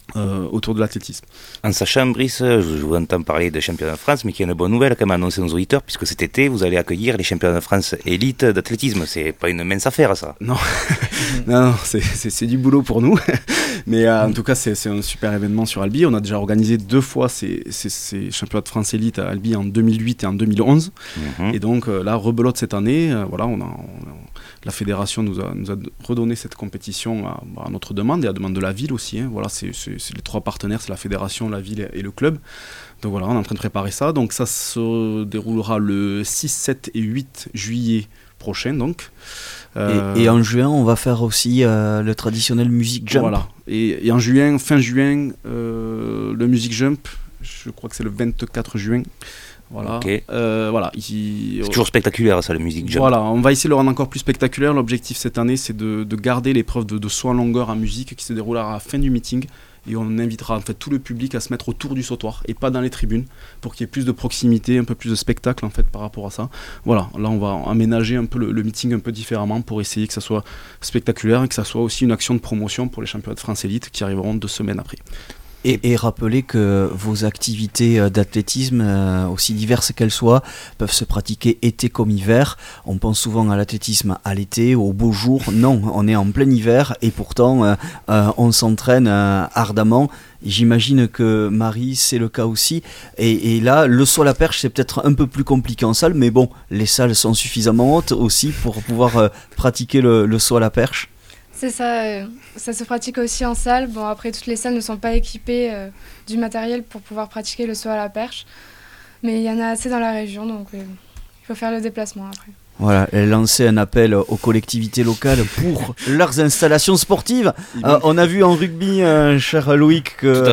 euh, autour de l'athlétisme. En sachant, Brice, je vous entends parler de championnat de France, mais qu'il y a une bonne nouvelle quand même à annoncer nos auditeurs, puisque cet été, vous allez accueillir les championnats de France élite d'athlétisme. C'est pas une mince affaire, ça. Non, non, non c'est, c'est, c'est du boulot pour nous. Mais euh, en tout cas, c'est, c'est un super événement sur Albi. On a déjà organisé deux fois ces, ces, ces championnats de France élite à Albi en deux mille huit et en deux mille onze. Mm-hmm. Et donc euh, là, rebelote cette année. Euh, voilà, on a, on a, la fédération nous a, nous a redonné cette compétition à, à notre demande et à la demande de la ville aussi. Hein. Voilà, c'est, c'est, c'est les trois partenaires, c'est la fédération, la ville et le club. Donc voilà, on est en train de préparer ça. Donc ça se déroulera le six, sept et huit juillet prochain. Donc. Euh... Et, et en juin, on va faire aussi euh, le traditionnel Music Jump. Voilà. Et, et en juin, fin juin, euh, le Music Jump, je crois que c'est le vingt-quatre juin. Voilà. Okay. Euh, voilà. Ici, c'est toujours spectaculaire, ça, le Music Jump. Voilà, on va essayer de le rendre encore plus spectaculaire. L'objectif cette année, c'est de, de garder l'épreuve de, de saut en longueur en musique qui se déroulera à la fin du meeting. Et on invitera en fait tout le public à se mettre autour du sautoir et pas dans les tribunes pour qu'il y ait plus de proximité, un peu plus de spectacle en fait par rapport à ça. Voilà, là on va aménager un peu le, le meeting un peu différemment pour essayer que ça soit spectaculaire et que ça soit aussi une action de promotion pour les championnats de France élite qui arriveront deux semaines après. Et, et rappelez que vos activités d'athlétisme, euh, aussi diverses qu'elles soient, peuvent se pratiquer été comme hiver. On pense souvent à l'athlétisme à l'été, aux beaux jours. Non, on est en plein hiver et pourtant euh, euh, on s'entraîne euh, ardemment. J'imagine que Marie, c'est le cas aussi. Et, et là, le saut à la perche, c'est peut-être un peu plus compliqué en salle, mais bon, les salles sont suffisamment hautes aussi pour pouvoir euh, pratiquer le, le saut à la perche. C'est ça, euh, ça se pratique aussi en salle. Bon, après, toutes les salles ne sont pas équipées euh, du matériel pour pouvoir pratiquer le saut à la perche. Mais il y en a assez dans la région, donc euh, il faut faire le déplacement après. Voilà, lancer un appel aux collectivités locales pour leurs installations sportives. Euh, on a vu en rugby, euh, cher Loïc,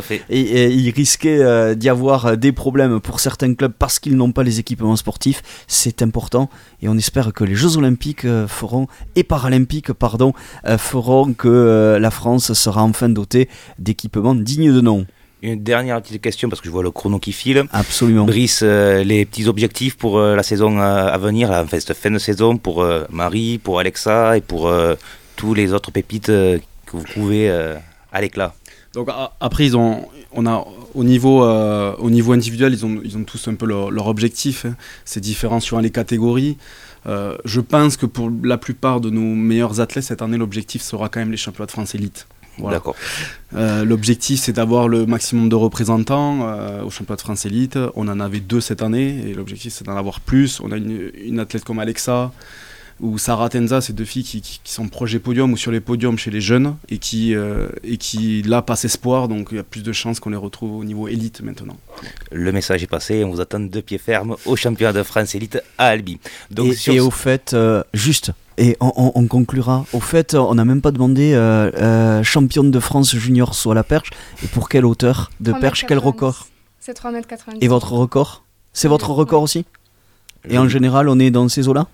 qu'il risquait euh, d'y avoir des problèmes pour certains clubs parce qu'ils n'ont pas les équipements sportifs. C'est important et on espère que les Jeux Olympiques euh, feront, et Paralympiques, pardon, euh, feront que euh, la France sera enfin dotée d'équipements dignes de nom. Une dernière petite question parce que je vois le chrono qui file. Absolument. Brice, euh, les petits objectifs pour euh, la saison euh, à venir, là, enfin, cette fin de saison pour euh, Marie, pour Alexa et pour euh, tous les autres pépites euh, que vous pouvez euh, à l'éclat. Donc a, après ils ont, on a au niveau, euh, au niveau individuel, ils ont, ils ont tous un peu leur, leur objectif. Hein. C'est différent suivant les catégories. Euh, je pense que pour la plupart de nos meilleurs athlètes cette année, l'objectif sera quand même les championnats de France élite. Voilà. D'accord. Euh, l'objectif c'est d'avoir le maximum de représentants euh, au championnat de France élite. On en avait deux cette année et l'objectif c'est d'en avoir plus. On a une, une athlète comme Alexa ou Sarah Tenza, ces deux filles qui, qui, qui sont projet podium ou sur les podiums chez les jeunes et qui, euh, et qui là passent espoir, donc il y a plus de chances qu'on les retrouve au niveau élite maintenant. Le message est passé, on vous attend de pied ferme au championnat de France élite à Albi. Donc, et, et au fait, euh, juste... Et on, on, on conclura. Au fait, on n'a même pas demandé euh, euh, championne de France junior saut à la perche. Et pour quelle hauteur de perche, quel record? C'est trois mètres quatre-vingt-dix. Et votre record? C'est votre record aussi? Et en général, on est dans ces eaux-là?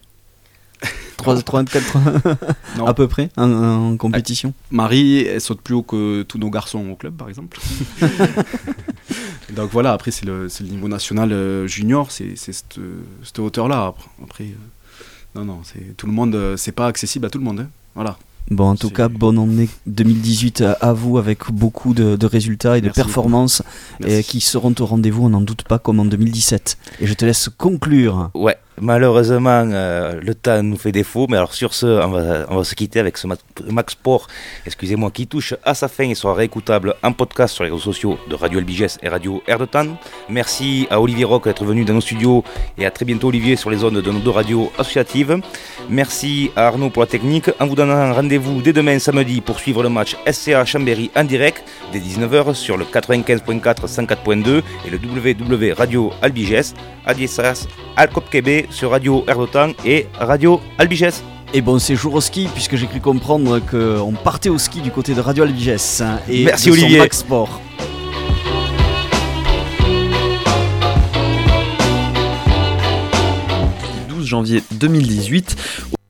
trois mètres quatre-vingts à peu près en, en compétition. Marie, elle saute plus haut que tous nos garçons au club, par exemple. Donc voilà, après, c'est le, c'est le niveau national euh, junior, c'est, c'est cette, cette hauteur-là. Après. Euh... Non, non, c'est, tout le monde, c'est pas accessible à tout le monde. Hein. Voilà. Bon, en tout c'est... cas, bonne année deux mille dix-huit à vous avec beaucoup de, de résultats et de Merci performances et qui seront au rendez-vous, on n'en doute pas, comme en deux mille dix-sept. Et je te laisse conclure. Ouais, malheureusement, euh, le temps nous fait défaut, mais alors sur ce, on va, on va se quitter avec ce Max Sport, excusez-moi, qui touche à sa fin et sera réécoutable en podcast sur les réseaux sociaux de Radio Albigès et Radio Air de Temps. Merci à Olivier Roch d'être venu dans nos studios et à très bientôt Olivier sur les ondes de nos deux radios associatives. Merci à Arnaud pour la technique, en vous donnant rendez-vous dès demain samedi pour suivre le match S C A Chambéry en direct dès dix-neuf heures sur le quatre-vingt-quinze point quatre, cent quatre point deux et le w w w point radio albigès, Adiessas, Alcop Québec sur Radio Air de Temps et Radio Albigès. Et bon séjour au ski, puisque j'ai cru comprendre qu'on partait au ski du côté de Radio Albigès. Et merci de Olivier. Son Max Sport. douze janvier deux mille dix-huit